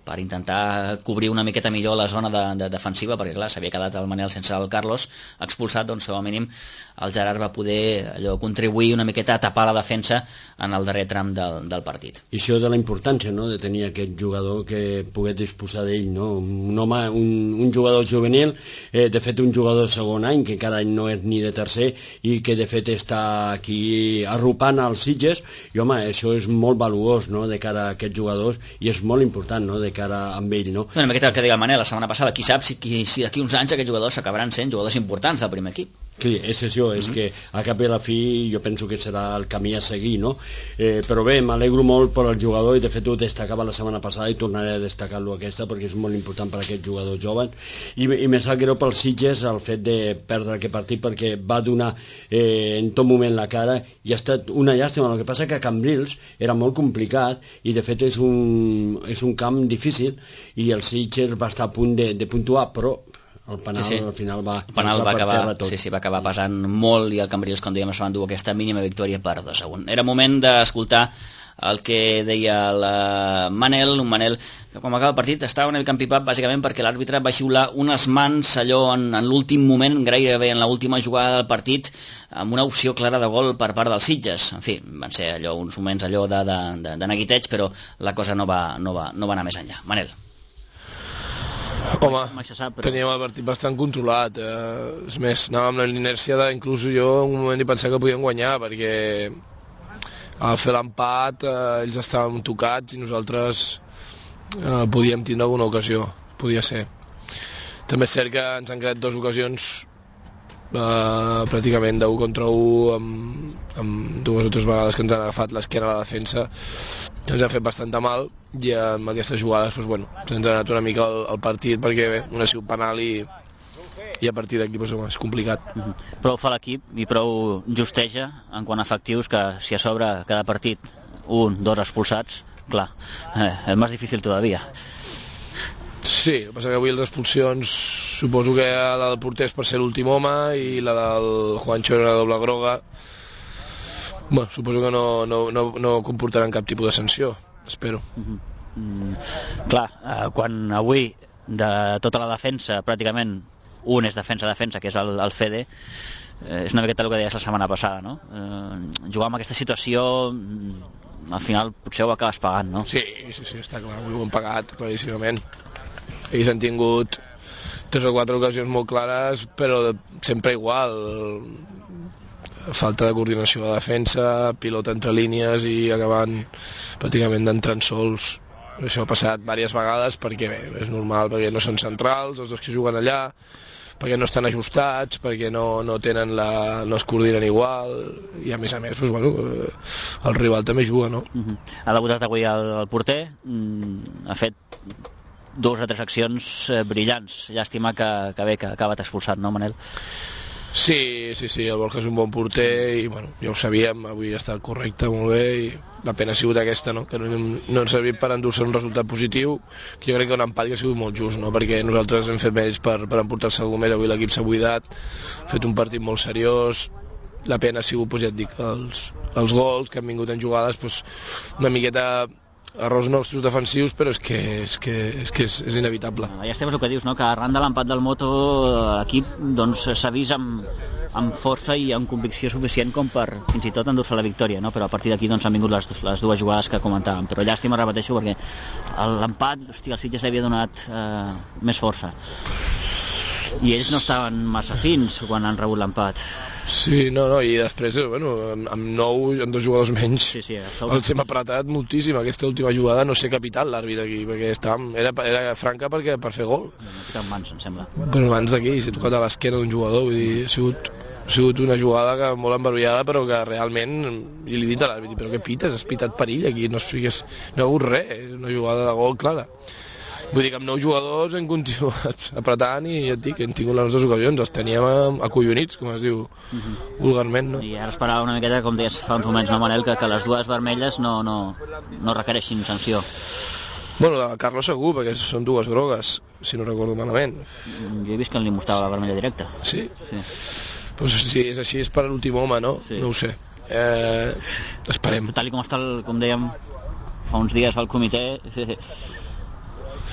per intentar cobrir una miqueta millor la zona de, de defensiva, perquè clar, s'havia quedat el Manel sense el Carlos expulsat, doncs com a mínim el Gerard va poder allò, contribuir una miqueta a tapar la defensa en el darrer tram del, del partit. I això de la importància, no?, de tenir aquest jugador que pogués disposar d'ell, no? Un home, un, un jugador juvenil, eh, de fet un jugador de segon any, que encara no és ni de tercer, i que de fet està aquí arropant als Sitges, i home, això és molt valuós, no?, de cara a aquests jugadors, i és molt important, no?, de cara amb ell, no? Una miqueta el que deia el Manel la setmana passada, qui sap si, si d'aquí uns anys aquests jugadors s'acabaran sent jugadors importants del primer equip. Sí, és això, és mm-hmm. que a cap i a la fi jo penso que serà el camí a seguir, no? Eh, però bé, m'alegro molt per al jugador, i de fet ho destacava la setmana passada i tornaré a destacar-lo aquesta perquè és molt important per a aquest jugador jove, i, i me sap greu pels Sitges el fet de perdre aquest partit perquè va donar eh, en tot moment la cara i ha estat una llàstima. El que passa que a Cambrils era molt complicat i de fet és un, és un camp difícil i el Sitges va estar a punt de, de puntuar, però el penal sí, sí. al final va, el penal va, acabar, sí, sí, va acabar pesant molt i el Cambrils, com dèiem, es van dur aquesta mínima victòria per dos a un. Era moment d'escoltar el que deia el Manel, un Manel que quan acaba el partit estava una mica empipat bàsicament perquè l'àrbitre va xiular unes mans allò en, en l'últim moment, gairebé en l'última jugada del partit, amb una opció clara de gol per part dels Sitges. En fi, van ser allò uns moments allò de, de, de, de neguiteig, però la cosa no va, no, va, no va anar més enllà. Manel. Home, teníem el partit bastant controlat, eh? És més, anàvem amb l'inèrcia de, inclús jo en un moment hi pensava que podíem guanyar perquè al fer l'empat eh, ells estaven tocats i nosaltres eh, podíem tindre alguna ocasió, podia ser. També és cert que ens han creat dues ocasions eh, pràcticament d'un contra un amb, amb dues o tres vegades que ens han agafat l'esquena a la defensa, ens ha fet bastant de mal i amb aquestes jugades doncs, bueno, ens ha anat una mica el, el partit perquè bé, una ha sigut penal i, i a partir d'aquí doncs, és complicat. Mm-hmm. Prou fa l'equip i prou justeja en quant a efectius que si a sobre cada partit un, dos expulsats, clar, eh, és més difícil todavía. Sí, el que passa que avui les expulsions suposo que la del porter és per ser l'últim home i la del Juancho era la doble groga. Bueno, suposo que no, no, no, no comportaran cap tipus de sanció, espero. Mm-hmm. Mm, clar, eh, quan avui de tota la defensa pràcticament un és defensa-defensa, que és el, el Fede, eh, és una miqueta el que deies la setmana passada, no? Eh, jugar amb aquesta situació al final potser ho acabes pagant, no? Sí, sí, sí, està clar, ho hem pagat claríssimament. Ells han tingut tres o quatre ocasions molt clares, però sempre igual. Falta de coordinació a la defensa, pilota entre línies i acabant pràcticament d'entrar en sols. Això ha passat diverses vegades perquè bé, és normal, perquè no són centrals, els dos que juguen allà, perquè no estan ajustats, perquè no, no tenen la, no es coordinen igual, i a més a més doncs, bueno, el rival també juga, no? Uh-huh. Ha debutat avui el, el porter, mm, ha fet dues o tres accions eh, brillants. Llàstima que, que bé, que ha acabat expulsat, no, Manel? Sí, sí, sí, el Borja és un bon porter i bueno, ja ho sabíem, avui ha estat correcte, molt bé, i la pena ha sigut aquesta, no? Que no, no ens ha servit per endur-se un resultat positiu, que jo crec que un empat que ha sigut molt just, no? Perquè nosaltres hem fet mèrits per, per emportar-se alguna més, avui l'equip s'ha buidat, ha fet un partit molt seriós, la pena ha sigut, pues, ja et dic, els, els gols que han vingut en jugades, pues, una miqueta errors nostres defensius, però és que és, que, és, que és, és inevitable. Ja estem el que dius, no? Que arran de l'empat del Moto l'equip doncs, s'ha vist amb, amb força i amb convicció suficient com per fins i tot endur-se la victòria, no? Però a partir d'aquí doncs, han vingut les, les dues jugades que comentàvem, però llàstima, repeteixo, perquè l'empat, hòstia, el Sitges li havia donat eh, més força i ells no estaven massa fins quan han rebut l'empat. Sí, no, no, i després, bueno, amb, amb nou, amb dos jugadors menys, sí, sí, els hem apretat moltíssim. Aquesta última jugada no sé capital l'àrbitre aquí, perquè estàvem, era, era franca perquè, per fer gol. No fica en mans, em sembla. Però mans d'aquí, s'ha tocat a l'esquena d'un jugador, vull dir, ha sigut, ha sigut una jugada que molt embarullada, però que realment, i li he dit a l'àrbitre, però què pites? Has pitat perill aquí, no es fiques, no ha hagut res, és una jugada de gol clara. Vull dir que amb nou jugadors hem continuat apretant i ja et dic, hem tingut les nostres ocasions, els teníem acollonits, com es diu uh-huh. vulgarment, no? I ara esperava una miqueta, com deies fa uns moments, no, Manel, que, que les dues vermelles no, no, no requereixin sanció. Bueno, la Carlos segur, perquè són dues grogues, si no recordo malament. Jo he vist que li mostrava la vermella directa. Sí? Sí. Pues si és així és per l'últim home, no? Sí. No ho sé. Eh, esperem. Tal com està, el, com dèiem fa uns dies al comitè...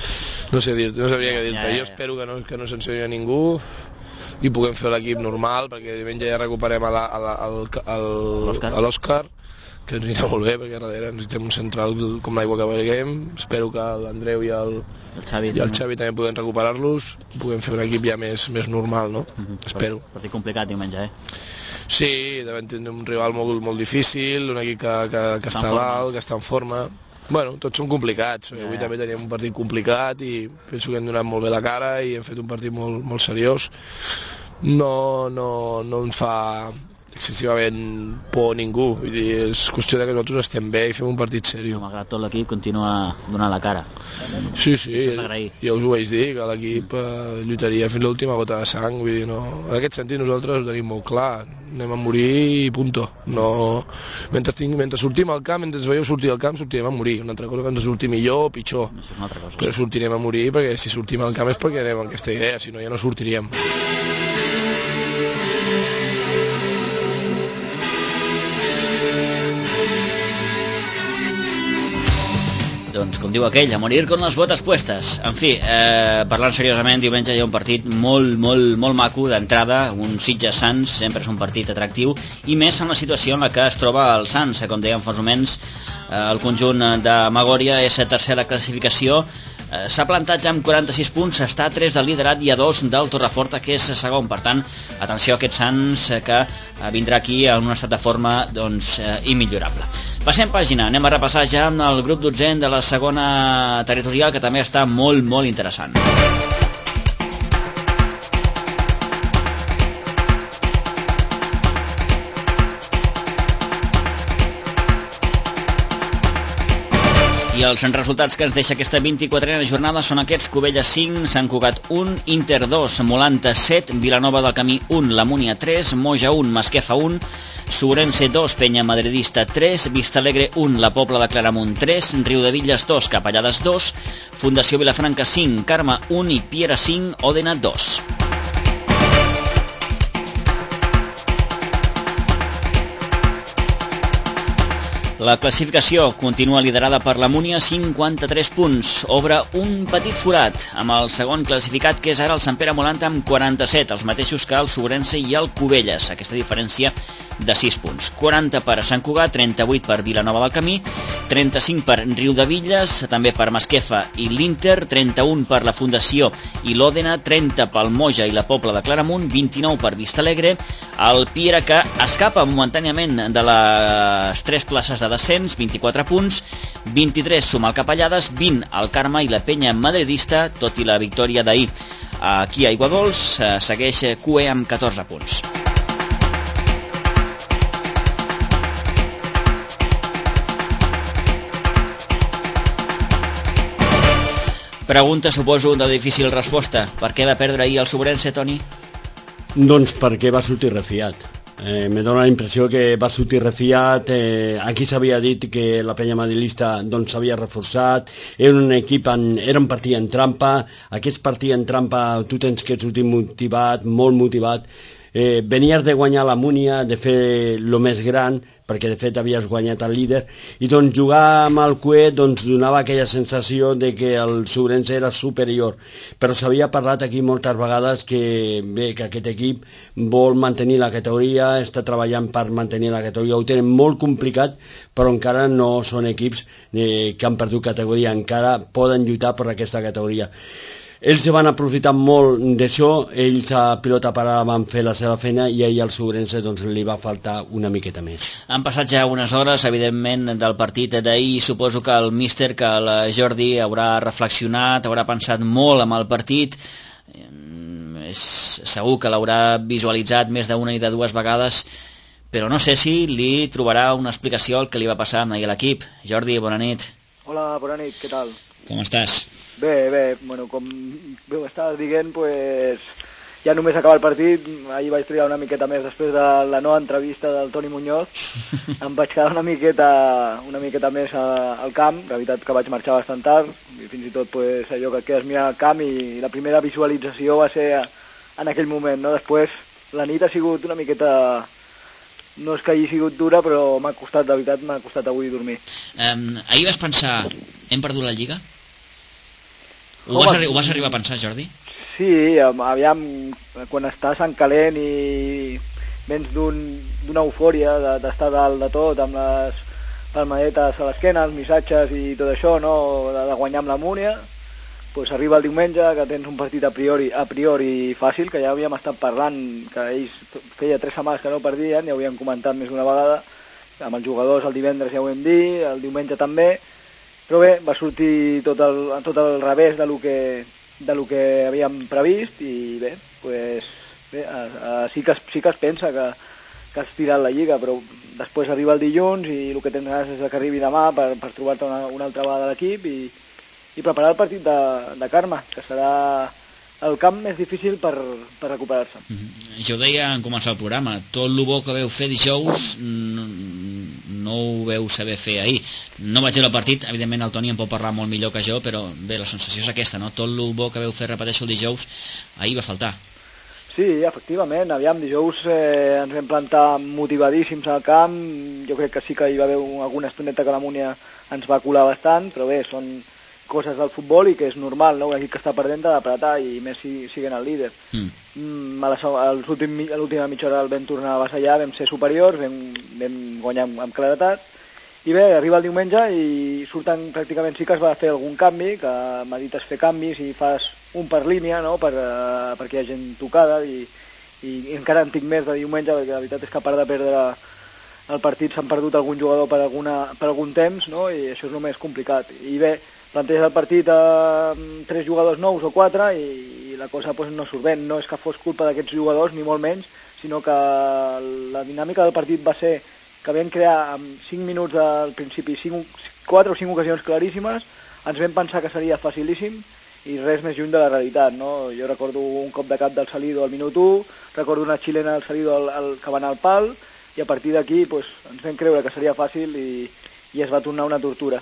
no sé dir no sabria què dir-te. Ja, ja, ja. Jo espero que no, que no s'enceni a ningú i puguem fer l'equip normal, perquè diumenge ja recuperem a la, a la, al, al, a l'Òscar, que ens anirà molt bé, perquè darrere necessitem un central com l'aigua que beguem. Espero que l'Andreu i el, el Xavi, i el Xavi també puguem recuperar-los, puguem fer un equip ja més, més normal, no? Uh-huh. Espero. Partit complicat diumenge, eh? Sí, devem tenir un rival molt, molt difícil, un equip que, que, que està dalt, que està en forma. Bueno, tots són complicats. Yeah. Avui també teníem un partit complicat i penso que hem donat molt bé la cara i hem fet un partit molt, molt seriós. No, no, no em fa excessivament por ningú. Vull dir, és qüestió de que nosaltres estem bé i fem un partit seriós. Malgrat tot l'equip continua donant la cara. Sí, sí, ja us ho vaig dir, que l'equip eh, lluitaria fins l'última gota de sang. Vull dir, no. En aquest sentit nosaltres ho tenim molt clar. Anem a morir i punto. No. Mentre, tinc, mentre sortim al camp, mentre ens veieu sortir al camp, sortirem a morir. Una altra cosa que ens sortir millor o pitjor. Això és una altra cosa. Però sortirem a morir, perquè si sortim al camp és perquè anem amb aquesta idea, si no ja no sortiríem. Doncs, com diu aquell, a morir con les botes puestes. En fi, eh, parlant seriosament, diumenge hi ha un partit molt, molt, molt maco d'entrada, un Sitges-Sants, sempre és un partit atractiu, i més en la situació en la que es troba el Sants, com dèiem fa uns moments, eh, el conjunt de Magòria és a tercera classificació, eh, s'ha plantat ja amb quaranta-sis punts, està a tres del liderat i a dos del Torreforta, que és segon. Per tant, atenció a aquest Sants, eh, que eh, vindrà aquí en un estat de forma doncs, eh, immillorable. Passem pàgina, anem a repassar ja amb el grup dotzè de la segona territorial, que també està molt, molt interessant. I els resultats que ens deixa aquesta vint-i-quatrena jornada són aquests: Cubelles cinc, Sant Cugat un, Inter dos, Molanta set, Vilanova del Camí un, La Múnia tres, Moja un, Masquefa un, Sobrense dos, Penya Madridista tres, Vistalegre un, La Pobla de Claramunt tres, Riudevilles dos, Capellades dos, Fundació Vilafranca cinc, Carme un i Piera cinc, Òdena dos. La classificació continua liderada per la Múnia, cinquanta-tres punts. Obre un petit forat amb el segon classificat, que és ara el Sant Pere Molanta, amb quaranta-set, els mateixos que el Sobrense i el Cubelles. Aquesta diferència de sis punts. quaranta per Sant Cugat, trenta-vuit per Vilanova del Camí, trenta-cinc per Riudevilles, també per Masquefa i l'Inter, trenta-un per la Fundació i l'Òdena, trenta pel Moja i la Pobla de Claramunt, vint-i-nou per Vistalegre, el Piera, que escapa momentàniament de les tres places de descens, vint-i-quatre punts, vint-i-tres suma el Capellades, vint el Carme i la Penya Madridista, tot i la victòria d'ahir aquí a Aiguadols, segueix Q E amb catorze punts. Pregunta, suposo, de difícil resposta. Per què va perdre ahir el Sobrense, Toni? Doncs perquè va sortir refiat. Eh, me dóna la impressió que va sortir refiat. Eh, aquí s'havia dit que la penya madrilista doncs s'havia reforçat, era un equip en, era un partit en trampa. Aquest partit en trampa tu tens que sortir motivat, molt motivat. Eh, venies de guanyar la Múnia, de fer el més gran, perquè de fet havies guanyat el líder, i doncs jugar amb el Q E doncs donava aquella sensació de que el Sobrense era superior, però s'havia parlat aquí moltes vegades que bé, que aquest equip vol mantenir la categoria, està treballant per mantenir la categoria, ho tenen molt complicat, però encara no són equips eh, que han perdut categoria, encara poden lluitar per aquesta categoria. Ells van aprofitar molt d'això, ells a pilota parada van fer la seva feina i ahir al Sobrense doncs, li va faltar una miqueta més. Han passat ja unes hores, evidentment, del partit d'ahir. Suposo que el míster, que el Jordi haurà reflexionat, haurà pensat molt amb el partit. És segur que l'haurà visualitzat més d'una i de dues vegades, però no sé si li trobarà una explicació al que li va passar ahir a l'equip. Jordi, bona nit. Hola, bona nit, què tal? Com estàs? Bé, bé, bueno, com bé ho estàs dient, pues, ja només acaba el partit. Ahir vaig trigar una miqueta més després de la nova entrevista del Toni Muñoz. Em vaig quedar una miqueta, una miqueta més a, al camp. La veritat que vaig marxar bastant tard, i fins i tot pues, allò que quedes mirant al camp, i la primera visualització va ser en aquell moment, no? Després, la nit ha sigut una miqueta... No és que hagi sigut dura, però m'ha costat, de veritat, m'ha costat avui dormir. Um, ahir vas pensar, hem perdut la Lliga? Ho vas, arri ho vas arribar a pensar, Jordi? Sí, aviam, quan estàs en calent i vens d'una eufòria d'estar dalt de tot, amb les palmadetes a l'esquena, els missatges i tot això, no? de, de guanyar amb la Múnia, pues arriba el diumenge, que tens un partit a priori, a priori fàcil, que ja havíem estat parlant, que ells feia tres setmanes que no perdien, ja ho havíem comentat més d'una vegada, amb els jugadors el divendres ja ho hem dit, el diumenge també, però bé, va sortir tot el, tot el revés de lo que, de lo que havíem previst, i bé, pues, bé a, a, sí, que es, sí que es pensa que, que has tirat la Lliga, però després arriba el dilluns i el que tens ganes és que arribi demà per, per trobar-te una, una altra vegada a l'equip i i preparar el partit de, de Carme, que serà el camp més difícil per, per recuperar-se. Mm -hmm. Jo deia en començar el programa, tot el bo que veu fer dijous no, no ho veu saber fer ahir. No vaig veure el partit, evidentment el Toni en pot parlar molt millor que jo, però bé, la sensació és aquesta, no? Tot el bo que veu fer, repeteixo, el dijous, ahir va faltar. Sí, efectivament, aviam, dijous eh, ens vam plantar motivadíssims al camp, jo crec que sí que hi va haver alguna estoneta que la Múnia ens va colar bastant, però bé, són coses del futbol i que és normal, no? Un equip que està perdent ha d'apretar i més si siguen el líder. Mm. Mm, a l'última mitja hora el vam tornar a vassallar, vam ser superiors, vam, vam guanyar amb, amb claretat i bé, arriba el diumenge i surten, pràcticament sí que es va fer algun canvi, que medites fer canvis i fas un per línia, no? per, uh, perquè hi ha gent tocada i, i, i encara en tinc més de diumenge, perquè la veritat és que a part de perdre el partit s'han perdut algun jugador per, alguna, per algun temps, no? I això és el més complicat. I bé, planteges el partit amb tres jugadors nous o quatre i, i la cosa pues, no surt bé. No és que fos culpa d'aquests jugadors, ni molt menys, sinó que la dinàmica del partit va ser que vam crear en cinc minuts al principi quatre o cinc ocasions claríssimes, ens vam pensar que seria facilíssim i res més lluny de la realitat, no? Jo recordo un cop de cap del Salido al minut u, recordo una xilena del Salido al, al, que va anar al pal, i a partir d'aquí pues, ens vam creure que seria fàcil i, i es va tornar una tortura.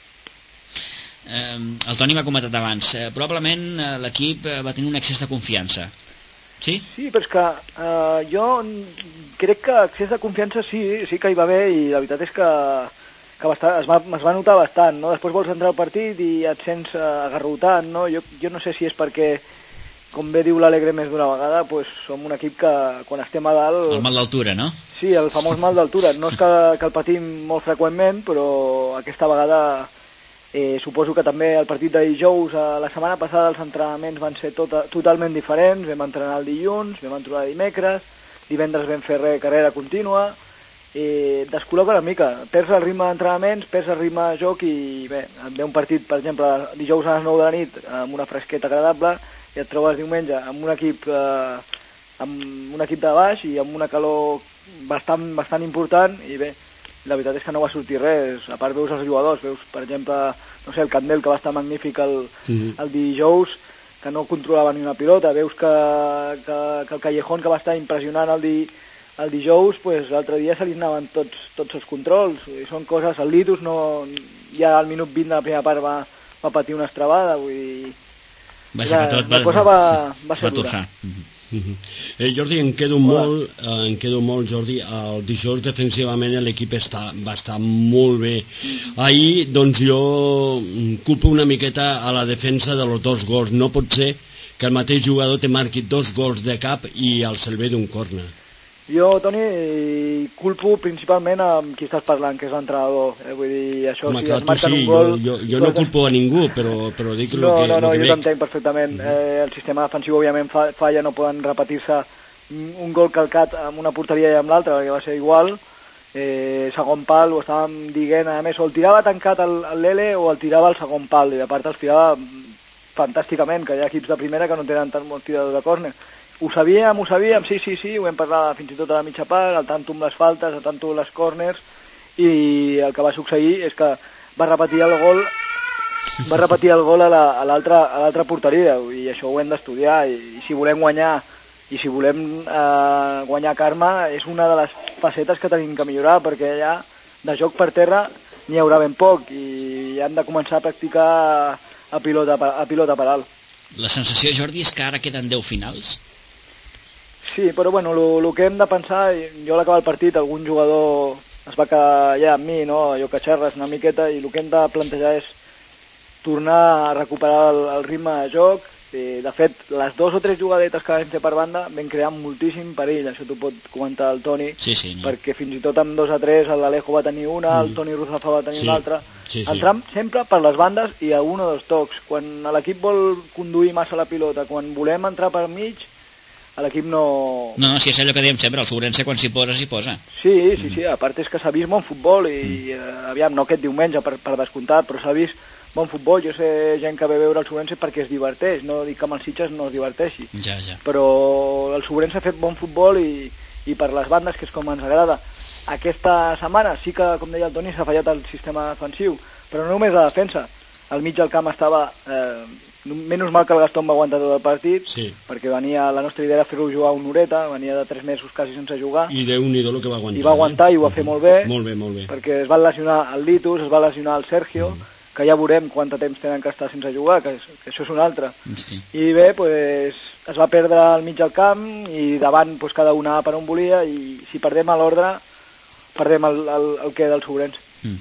Eh, el Toni m'ha comentat abans, eh, probablement eh, l'equip eh, va tenir un excés de confiança. Sí? Sí, però és que eh, jo crec que excés de confiança sí, sí que hi va haver i la veritat és que, que va estar, es, va, es va notar bastant, no? Després vols entrar al partit i et sents eh, agarrotant, no? Jo, jo no sé si és perquè, com bé diu l'Alegre més d'una vegada, pues, som un equip que quan estem a dalt... El mal d'altura, no? Sí, el famós mal d'altura. No és que, que el patim molt freqüentment, però aquesta vegada... Eh, suposo que també el partit de dijous, eh, la setmana passada els entrenaments van ser tot, totalment diferents, vam entrenar el dilluns, vam entrenar dimecres, divendres vam fer re, carrera contínua, eh, descol·loca una mica, perds el ritme d'entrenaments, perds el ritme de joc i bé, et ve un partit, per exemple, dijous a les nou de la nit amb una fresqueta agradable i et trobes diumenge amb un equip, eh, amb un equip de baix i amb una calor bastant, bastant important i bé, la veritat és que no va sortir res, a part veus els jugadors, veus per exemple, no sé, el Candel que va estar magnífic el, mm-hmm. el dijous, que no controlava ni una pilota, veus que, que, que el Callejón que va estar impressionant el, di, el dijous, pues, l'altre dia se li anaven tots, tots els controls, i són coses, el Litus no, ja al minut vint de la primera part va, va patir una estrabada, vull dir, va ser que tot la va, cosa va, va ser va dura. Mm-hmm. Uh-huh. eh, Jordi, em quedo molt, eh, em quedo molt, Jordi, el dijous defensivament l'equip està, va estar molt bé. Ahir, doncs jo culpo una miqueta a la defensa de los dos gols. No pot ser que el mateix jugador te marqui dos gols de cap i el salve d'un córner. Jo, Toni, culpo principalment amb qui estàs parlant, que és l'entrenador. Eh? Vull dir, això, home, si clar, es marquen sí, un gol... Jo, jo, jo no culpo a ningú, però, però dic el no, que, no, no, lo que jo veig. t'entenc perfectament. Uh-huh. eh, el sistema defensiu, òbviament, fa, falla, no poden repetir-se un gol calcat amb una porteria i amb l'altra, perquè va ser igual. Eh, segon pal, ho estàvem dient, a més, o el tirava tancat el, el Lele o el tirava al segon pal, i a part els tirava fantàsticament, que hi ha equips de primera que no tenen tant molts tiradors de córner. Ho sabíem, ho sabíem, sí, sí, sí, ho hem parlat fins i tot a la mitja part, al tanto amb les faltes, al tanto les corners, i el que va succeir és que va repetir el gol va repetir el gol a l'altra la, a porteria, i això ho hem d'estudiar, i, i si volem guanyar i si volem eh, guanyar Carme és una de les facetes que tenim que millorar, perquè ja de joc per terra n'hi haurà ben poc i hem de començar a practicar a pilota, a pilota per alt. La sensació, Jordi, és que ara queden deu finals? Sí, però bueno, el que hem de pensar, jo a l'acabar el partit algun jugador es va quedar ja amb mi, no? Jo que xerres una miqueta, i el que hem de plantejar és tornar a recuperar el, el ritme de joc. Eh, de fet, les dos o tres jugadetes que vam fer per banda vam crear moltíssim perill, això t'ho pot comentar el Toni, sí, sí, no? perquè fins i tot amb dos a tres l'Alejo va tenir una, mm. el Toni Ruzafa va tenir sí. una altra, sí, sí. entram sempre per les bandes i a un o dos tocs. Quan l'equip vol conduir massa la pilota, quan volem entrar per mig, l'equip no... No, no, si és allò que diem sempre, el Sobrense quan s'hi posa, s'hi posa. Sí, sí, sí, a part és que s'ha vist bon futbol i, mm. eh, aviam, no aquest diumenge per, per descomptat, però s'ha vist bon futbol. Jo sé gent que ve veure el Sobrense perquè es diverteix, no dic que amb els Sitges no es diverteixi, ja, ja. però el Sobrense ha fet bon futbol i, i per les bandes, que és com ens agrada. Aquesta setmana sí que, com deia el Toni, s'ha fallat el sistema defensiu, però no només la defensa, al mig del camp estava... Eh, menys mal que el Gastón va aguantar tot el partit, sí. perquè venia, la nostra idea era fer-lo jugar un horeta, venia de tres mesos quasi sense jugar, i Déu-n'hi-do el que va aguantar, i va aguantar eh? i ho va fer molt bé, molt bé, molt bé, perquè es va lesionar el Litus, es va lesionar el Sergio, mm. que ja veurem quant temps tenen que estar sense jugar, que, que això és un altre. Sí. I bé, pues, es va perdre al mig del camp i davant pues, cada una per on volia, i si perdem a l'ordre, perdem el, el, el que del Sobrense. Mm.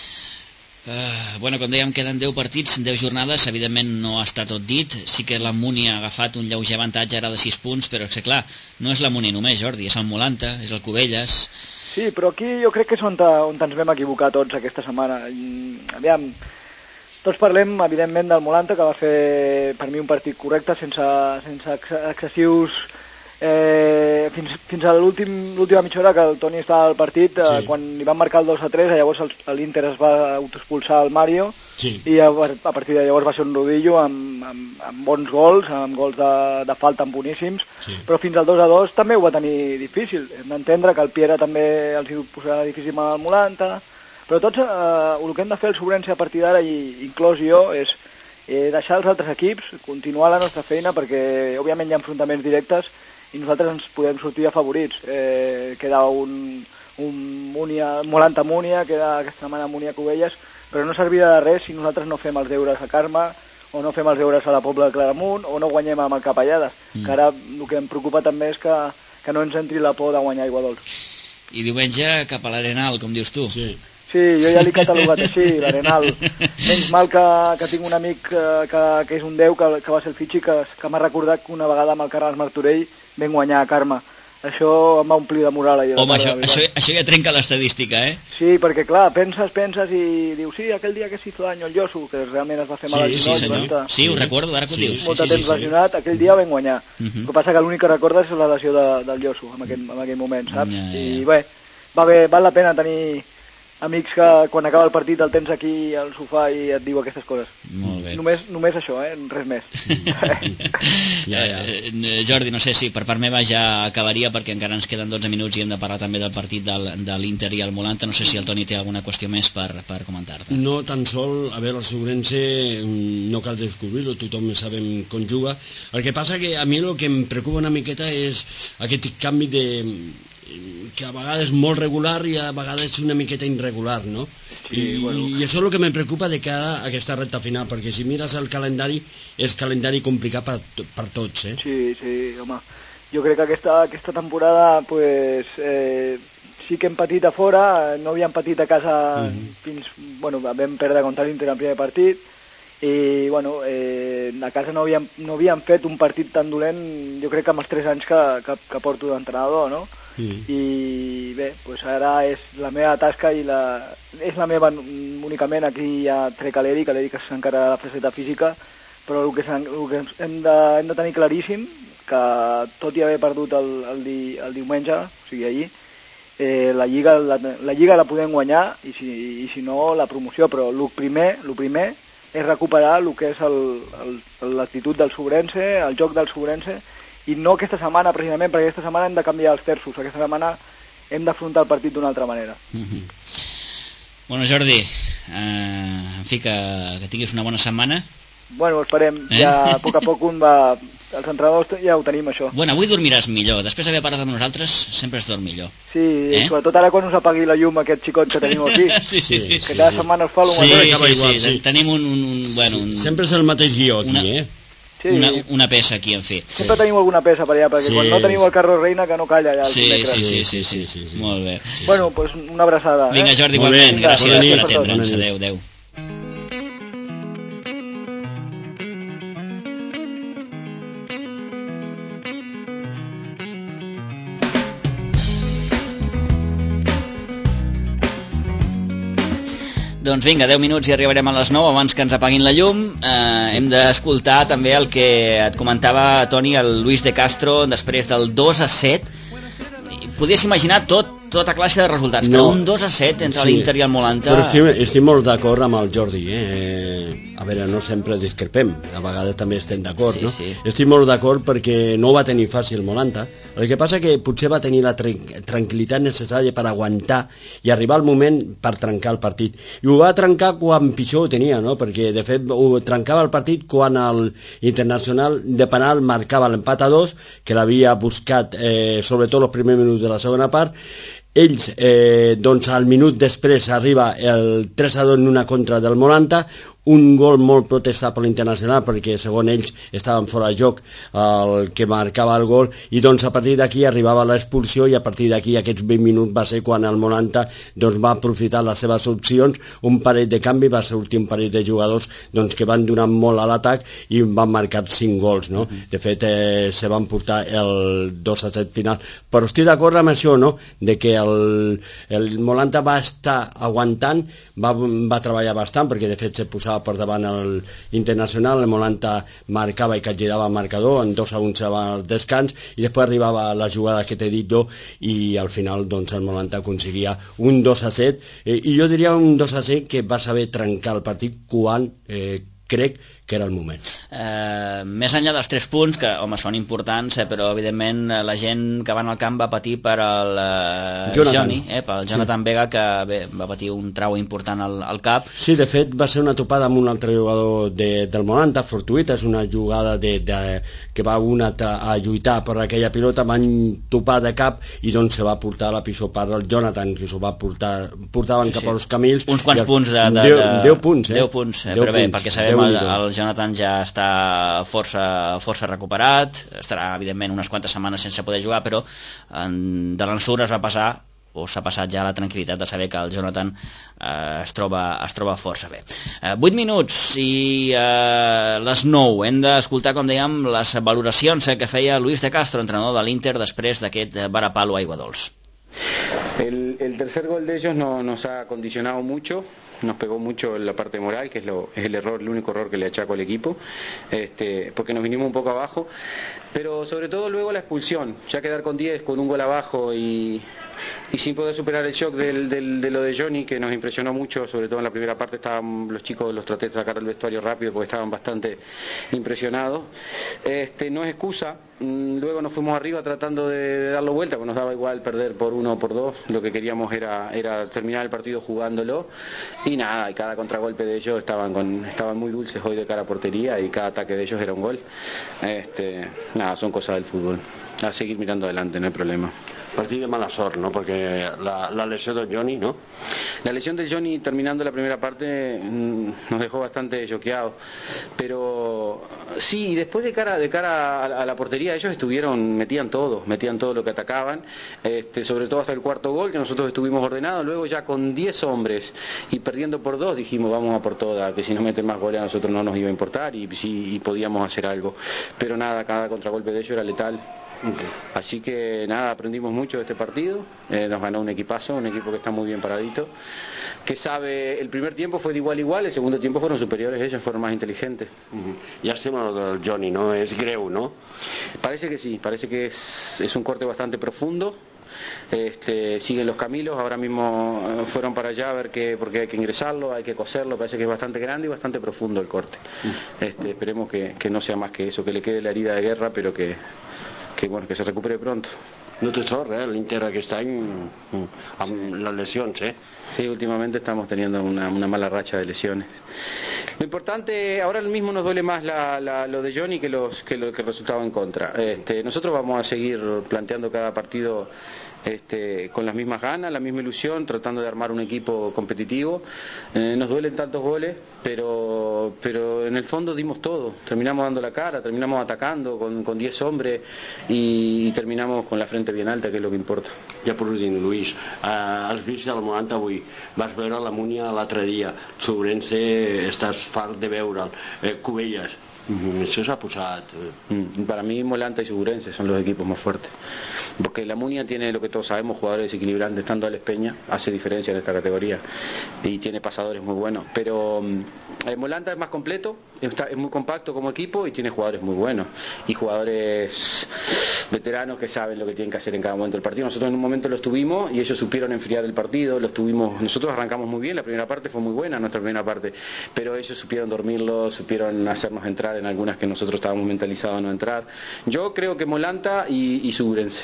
Uh, bueno, com dèiem, queden deu partits, deu jornades, evidentment no està tot dit, sí que la Muni ha agafat un lleuger avantatge ara de sis punts, però és que clar, no és la Muni només, Jordi, és el Molanta, és el Cubelles... Sí, però aquí jo crec que és on, on ens vam equivocar tots aquesta setmana. Aviam, tots parlem, evidentment, del Molanta, que va fer per mi un partit correcte, sense, sense excessius... Eh, fins, fins a l'última mitja hora que el Toni estava al partit, sí. eh, quan li van marcar el dos a tres, llavors l'Inter es va autoexpulsar al Mario, sí. i a, a partir de llavors va ser un rodillo amb, amb, amb bons gols, amb gols de, de falta boníssims, sí. però fins al dos a dos també ho va tenir difícil. Hem d'entendre que el Piera també els hi posarà difícil amb el Molanta, però tots eh, el que hem de fer el Sobrense a partir d'ara, i inclòs jo, és eh, deixar els altres equips, continuar la nostra feina, perquè òbviament hi ha enfrontaments directes i nosaltres ens podem sortir a favorits. Eh, queda un, un Múnia, Molanta Múnia, queda aquesta setmana Múnia Cubelles, però no servirà de res si nosaltres no fem els deures a Carme, o no fem els deures a la Pobla de Claramunt, o no guanyem amb el Capellades, mm. que ara el que em preocupa també és que, que no ens entri la por de guanyar Iguadols. I diumenge cap a l'Arenal, com dius tu. Sí. Sí, jo ja l'he catalogat així, l'Arenal. Menys mal que, que tinc un amic que, que, que és un déu, que, que va ser el Fitxi, que, que m'ha recordat que una vegada amb el Carles Martorell vam guanyar a Carme. Això em va omplir de moral. Ahir, Home, això, això, això ja trenca l'estadística, eh? Sí, perquè clar, penses, penses i dius, sí, aquell dia que s'hizo daño el Yosu, que realment es va fer mal al sí, genoll. Sí, senyor. Sí, ho recordo, ara que ho sí, dius. Molt sí, de temps sí, lesionat, sí. Aquell dia vam guanyar. Uh -huh. El que passa que l'únic que recordes és la lesió de, del Yosu en aquell, en aquell moment, saps? Ja, ja. I bé, va bé, val la pena tenir amics que quan acaba el partit el tens aquí al sofà i et diu aquestes coses. Molt bé. Només, només això, eh? Res més. ja, ja. Eh, Jordi, no sé si per part meva ja acabaria, perquè encara ens queden dotze minuts i hem de parlar també del partit del, de l'Inter i el Molanta. No sé si el Toni té alguna qüestió més per, per comentar-te. No, tan sol, a veure, el Sobrense no cal descobrir-ho, tothom sabem com juga. El que passa que a mi el que em preocupa una miqueta és aquest canvi de... que a vegades és molt regular i a vegades una miqueta irregular, no? Sí, I, bueno. I això és el que me preocupa de cara a aquesta recta final, perquè si mires el calendari, és calendari complicat per, per tots, eh? Sí, sí, home. Jo crec que aquesta, aquesta temporada, pues, eh, sí que hem patit a fora, no havíem patit a casa mm-hmm. fins... Bueno, vam perdre contra l'Inter en primer partit, i, bueno, eh, a casa no havíem, no havíem fet un partit tan dolent, jo crec que amb els tres anys que, que, que porto d'entrenador, no? Mm. I bé, pues ara és la meva tasca i la, és la meva únicament. Aquí hi ha trec a l'Eric, l'Eric s'encarrega de la faceta física, però el que, el que hem, de, hem de tenir claríssim que tot i haver perdut el, el, di, el diumenge, o sigui ahir, eh, la, lliga, la, la lliga la podem guanyar i si, i si no la promoció, però el primer, el primer és recuperar el que és l'actitud del Sobrense, el joc del Sobrense, i no aquesta setmana precisament, perquè aquesta setmana hem de canviar els terços, aquesta setmana hem d'afrontar el partit d'una altra manera. Mm-hmm. Bueno, Jordi, eh, en fi, que, que tinguis una bona setmana. Bueno, esperem, eh? Ja a poc a poc un va... Els entrenadors ja ho tenim, això. Bueno, avui dormiràs millor, després d'haver parlat amb nosaltres sempre es dorm millor. Sí, eh? Sobretot ara quan us apagui la llum aquest xicot que tenim aquí, sí, sí, que sí, cada sí. setmana us fa l'un sí, sí, sí, sí, sí, tenim un... un, un, bueno, un... Sempre és el mateix guió aquí, una... eh? Sí. Una, una peça aquí, en fi. Sempre sí. Tenim alguna peça per allà, perquè sí, quan no tenim el Carlos Reina que no calla allà. Sí, sí, sí, sí, sí, sí, sí. Molt bé. Bueno, doncs pues una abraçada. Vinga, Jordi, eh? igualment. Gràcies per atendre'ns. adéu, adéu. Doncs vinga, deu minuts i arribarem a les nou abans que ens apaguin la llum. Eh, hem d'escoltar també el que et comentava, Toni, el Luis de Castro després del dos a set. Podies imaginar tot, tota classe de resultats, no. Però un dos a set entre sí. l'Inter i el Molanta... Però estic, estic molt d'acord amb el Jordi, eh? A veure, no sempre discrepem, a vegades també estem d'acord, sí, no? Sí. Estic molt d'acord perquè no va tenir fàcil Molanta. El que passa que potser va tenir la tranquil·litat necessària per aguantar i arribar al moment per trencar el partit. I ho va trencar quan pitjor ho tenia, no? Perquè de fet ho trencava el partit quan el Internacional de penal marcava l'empat a dos, que l'havia buscat eh, sobretot els primers minuts de la segona part. Ells, eh, doncs al minut després arriba el tres a dos en una contra del Molanta, un gol molt protestat per l'Internacional perquè segons ells estaven fora de joc el que marcava el gol, i doncs a partir d'aquí arribava l'expulsió, i a partir d'aquí aquests vint minuts va ser quan el Molanta doncs, va aprofitar les seves opcions, un parell de canvi, va sortir un parell de jugadors doncs, que van donar molt a l'atac i van marcar cinc gols, no? Mm-hmm. De fet eh, se van portar el dos a set final, però estic d'acord amb això, no? De que el, el Molanta va estar aguantant, va, va treballar bastant perquè de fet se posava per davant l'Internacional, el Molanta marcava i capgirava el marcador, en dos a un se va al descans, i després arribava la jugada que t'he dit jo, i al final doncs, el Molanta aconseguia un dos a set, eh, i jo diria un dos a set que va saber trencar el partit quan eh, crec que era el moment. Eh, més enllà dels tres punts, que home, són importants, eh, però evidentment la gent que va al camp va patir per el eh, Johnny, eh, pel Jonathan sí. Vega, que bé, va patir un trau important al, al cap. Sí, de fet va ser una topada amb un altre jugador de, del Molanta, fortuita, és una jugada de, de, que va una a lluitar per aquella pilota, van topar de cap i doncs se va portar la pitjor part del Jonathan, que s'ho va portar, portaven sí, cap sí. als camins. Uns quants el, punts de... de, de deu punts, eh? deu punts, eh? deu però bé, punts, perquè sabem el, el Jonathan ja està força, força recuperat, estarà evidentment unes quantes setmanes sense poder jugar, però en, de l'ensura es va passar, o s'ha passat ja la tranquil·litat de saber que el Jonathan eh, es, troba, es troba força bé. Eh, vuit minuts i eh, les nou. Hem d'escoltar, com dèiem, les valoracions eh, que feia Luis de Castro, entrenador de l'Inter, després d'aquest varapalo a Aiguadols. El, el tercer gol de ellos no, nos ha condicionado mucho, nos pegó mucho en la parte moral, que es, lo, es el error, el único error que le achaco al equipo, este, porque nos vinimos un poco abajo, pero sobre todo luego la expulsión, ya quedar con diez, con un gol abajo y, y sin poder superar el shock del, del, de lo de Johnny, que nos impresionó mucho, sobre todo en la primera parte estaban los chicos, los traté de sacar del vestuario rápido porque estaban bastante impresionados. Este, no es excusa, luego nos fuimos arriba tratando de, de darlo vuelta, porque nos daba igual perder por uno o por dos, lo que queríamos era, era terminar el partido jugándolo, y nada, y cada contragolpe de ellos estaban, con, estaban muy dulces hoy de cara a portería, y cada ataque de ellos era un gol. Este, nada, son cosas del fútbol, a seguir mirando adelante, no hay problema. Partit de mala sort, ¿no? Porque la, la lesión de Johnny, ¿no? La lesión de Johnny terminando la primera parte mmm, nos dejó bastante choqueados, pero sí, y después de cara de cara a, a la portería ellos estuvieron, metían todo, metían todo lo que atacaban, este, sobre todo hasta el cuarto gol, que nosotros estuvimos ordenados, luego ya con diez hombres y perdiendo por dos dijimos vamos a por todas, que si nos meten más goles a nosotros no nos iba a importar y, y, y podíamos hacer algo, pero nada, cada contragolpe de ellos era letal. Okay. Así que nada, aprendimos mucho de este partido, eh, nos ganó un equipazo, un equipo que está muy bien paradito, que sabe, el primer tiempo fue de igual a igual, el segundo tiempo fueron superiores, ellos fueron más inteligentes. Uh-huh. Ya estamos lo del Johnny, ¿no? Es greu, ¿no? Parece que sí, parece que es, es un corte bastante profundo. Este, siguen los camilos, ahora mismo fueron para allá a ver qué, porque hay que ingresarlo, hay que coserlo, parece que es bastante grande y bastante profundo el corte. Este, esperemos que, que no sea más que eso, que le quede la herida de guerra, pero que que bueno, que se recupere pronto. No té sort, eh, l'Inter aquest any amb les lesions, eh? Sí, últimamente estamos teniendo una, una mala racha de lesiones. Lo importante, ahora mismo nos duele más la, la, lo de Johnny que, los, que lo que el resultado en contra. Este, nosotros vamos a seguir planteando cada partido este, con las mismas ganas, la misma ilusión, tratando de armar un equipo competitivo. Eh, nos duelen tantos goles, pero, pero en el fondo dimos todo. Terminamos dando la cara, terminamos atacando con, con diez hombres y, y terminamos con la frente bien alta, que es lo que importa. Ja per últim, Lluís, eh, has vist el Molanta avui, vas veure la Múnia l'altre dia, Sobrense estàs fart de veure'l, eh, Cubelles, Mm, eso se ha posat. Mm, Para mí Molanta y Segurense son los equipos más fuertes. Porque la Munia tiene lo que todos sabemos, jugadores desequilibrantes, tanto Alex Peña hace diferencia en esta categoría y tiene pasadores muy buenos. Pero eh, Molanta es más completo, está, es muy compacto como equipo y tiene jugadores muy buenos y jugadores veteranos que saben lo que tienen que hacer en cada momento del partido. Nosotros en un momento lo estuvimos y ellos supieron enfriar el partido, lo estuvimos, nosotros arrancamos muy bien, la primera parte fue muy buena, nuestra primera parte, pero ellos supieron dormirlo, supieron hacernos entrar en algunas que nosotros estábamos mentalizados a no entrar. Yo creo que Molanta y, y Segurense.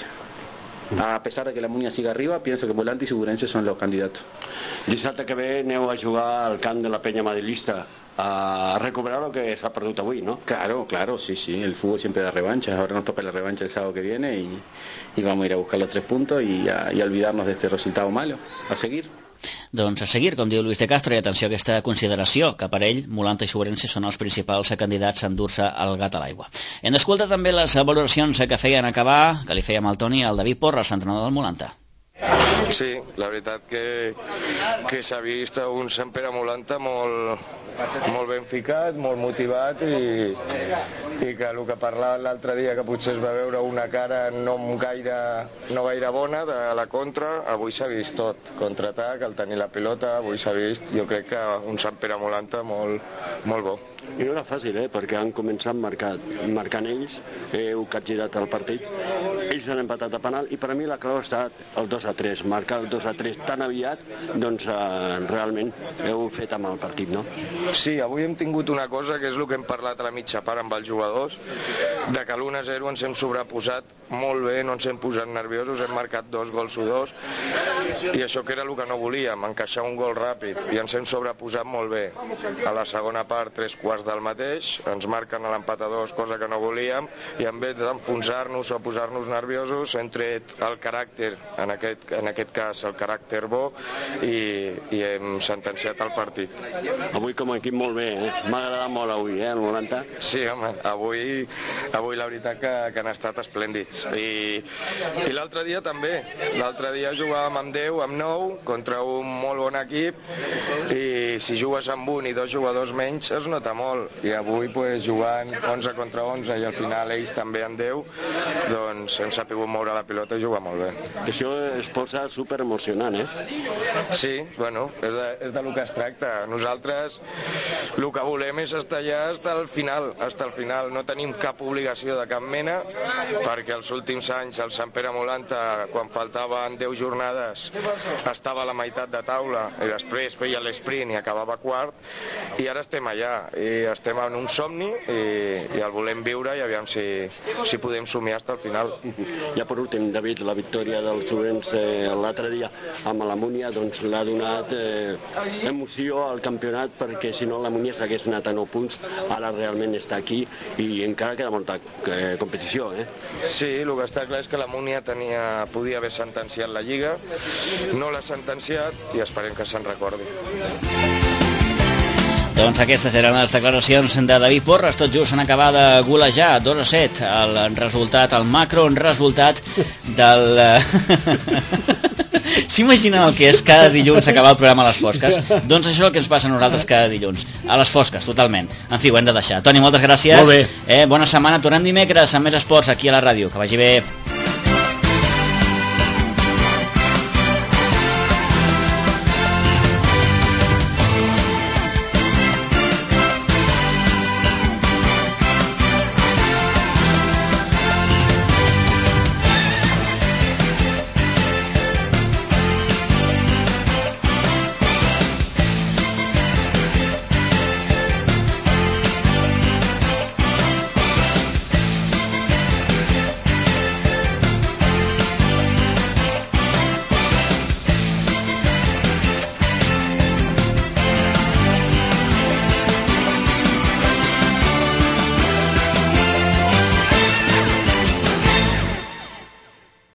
A pesar de que la Munia siga arriba, pienso que Molanta y Segurense son los candidatos. Dissabte que ve aneu a jugar al camp de la penya madrilista a recuperar lo que s'ha perdut avui, ¿no? Claro, claro, sí, sí, el fútbol siempre da revanchas. Ahora nos toca la revancha el sábado que viene y, y vamos a ir a buscar los tres puntos y a, y a olvidarnos de este resultado malo. A seguir. Doncs a seguir, com diu Luis de Castro, i atenció a aquesta consideració, que per ell Molanta i Segurense són els principals candidats a endur-se el gat a l'aigua. Hem d'escoltar també les valoracions que feien acabar, que li fèiem al Toni, al David Porras, l'entrenador del Molanta. Sí, la veritat que, que s'ha vist un Sant Pere Molanta molt, molt ben ficat, molt motivat i, i que el que parlava l'altre dia que potser es va veure una cara no gaire, no gaire bona de la contra, avui s'ha vist tot, contraatac, el tenir la pilota, avui s'ha vist, jo crec que un Sant Pere Molanta molt, molt bo. I no era fàcil, eh? Perquè han començat marcat, marcant ells, heu capgirat el partit, ells han empatat a penal i per a mi la clau ha estat el dos a tres, marcar el dos a tres tan aviat, doncs eh, realment heu fet amb el partit, no? Sí, avui hem tingut una cosa que és el que hem parlat a la mitja part amb els jugadors, de que l'u a zero ens hem sobreposat molt bé, no ens hem posat nerviosos, hem marcat dos gols o dos i això que era el que no volíem, encaixar un gol ràpid i ens hem sobreposat molt bé. A la segona part, tres quarts del mateix, ens marquen a l'empat a dos, cosa que no volíem, i en vez d'enfonsar-nos o posar-nos nerviosos hem tret el caràcter, en aquest, en aquest cas el caràcter bo, i, i hem sentenciat el partit. Avui com a equip molt bé, eh? M'ha agradat molt avui, eh, el Molanta. Sí, home, avui, avui la veritat que, que han estat esplèndids. I, i l'altre dia també, l'altre dia jugàvem amb deu, amb nou, contra un molt bon equip, i si jugues amb un i dos jugadors menys es nota molt. I avui pues, jugant onze contra onze i al final ells també en deu, doncs hem sapigut moure la pilota i jugar molt bé. Això es posa super emocionant, eh? Sí, bueno, és de, és de lo que es tracta. Nosaltres el que volem és estar allà fins al final, fins al final. No tenim cap obligació de cap mena, perquè els últims anys el Sant Pere Molanta, quan faltaven deu jornades, estava a la meitat de taula i després feia l'esprint i acabava quart, i ara estem allà. I estem en un somni i, i el volem viure i aviam si, si podem somiar fins al final. Ja per últim, David, la victòria dels jovents eh, l'altre dia amb la Múnia doncs l'ha donat eh, emoció al campionat, perquè si no la Múnia s'hagués anat a nou punts, ara realment està aquí i encara queda molta eh, competició, eh? Sí, el que està clar és que la Múnia tenia, podia haver sentenciat la Lliga, no l'ha sentenciat i esperem que se'n recordi. Doncs aquestes eren les declaracions de David Porras, tot just s'han acabat de golejar dos a set, el resultat, el macro resultat del... S'imaginen el que és cada dilluns acabar el programa a les fosques? Doncs això és el que ens passa a nosaltres cada dilluns, a les fosques, totalment. En fi, ho hem de deixar. Toni, moltes gràcies. Molt bé. Eh, bona setmana, tornem dimecres amb més esports aquí a la ràdio. Que vagi bé.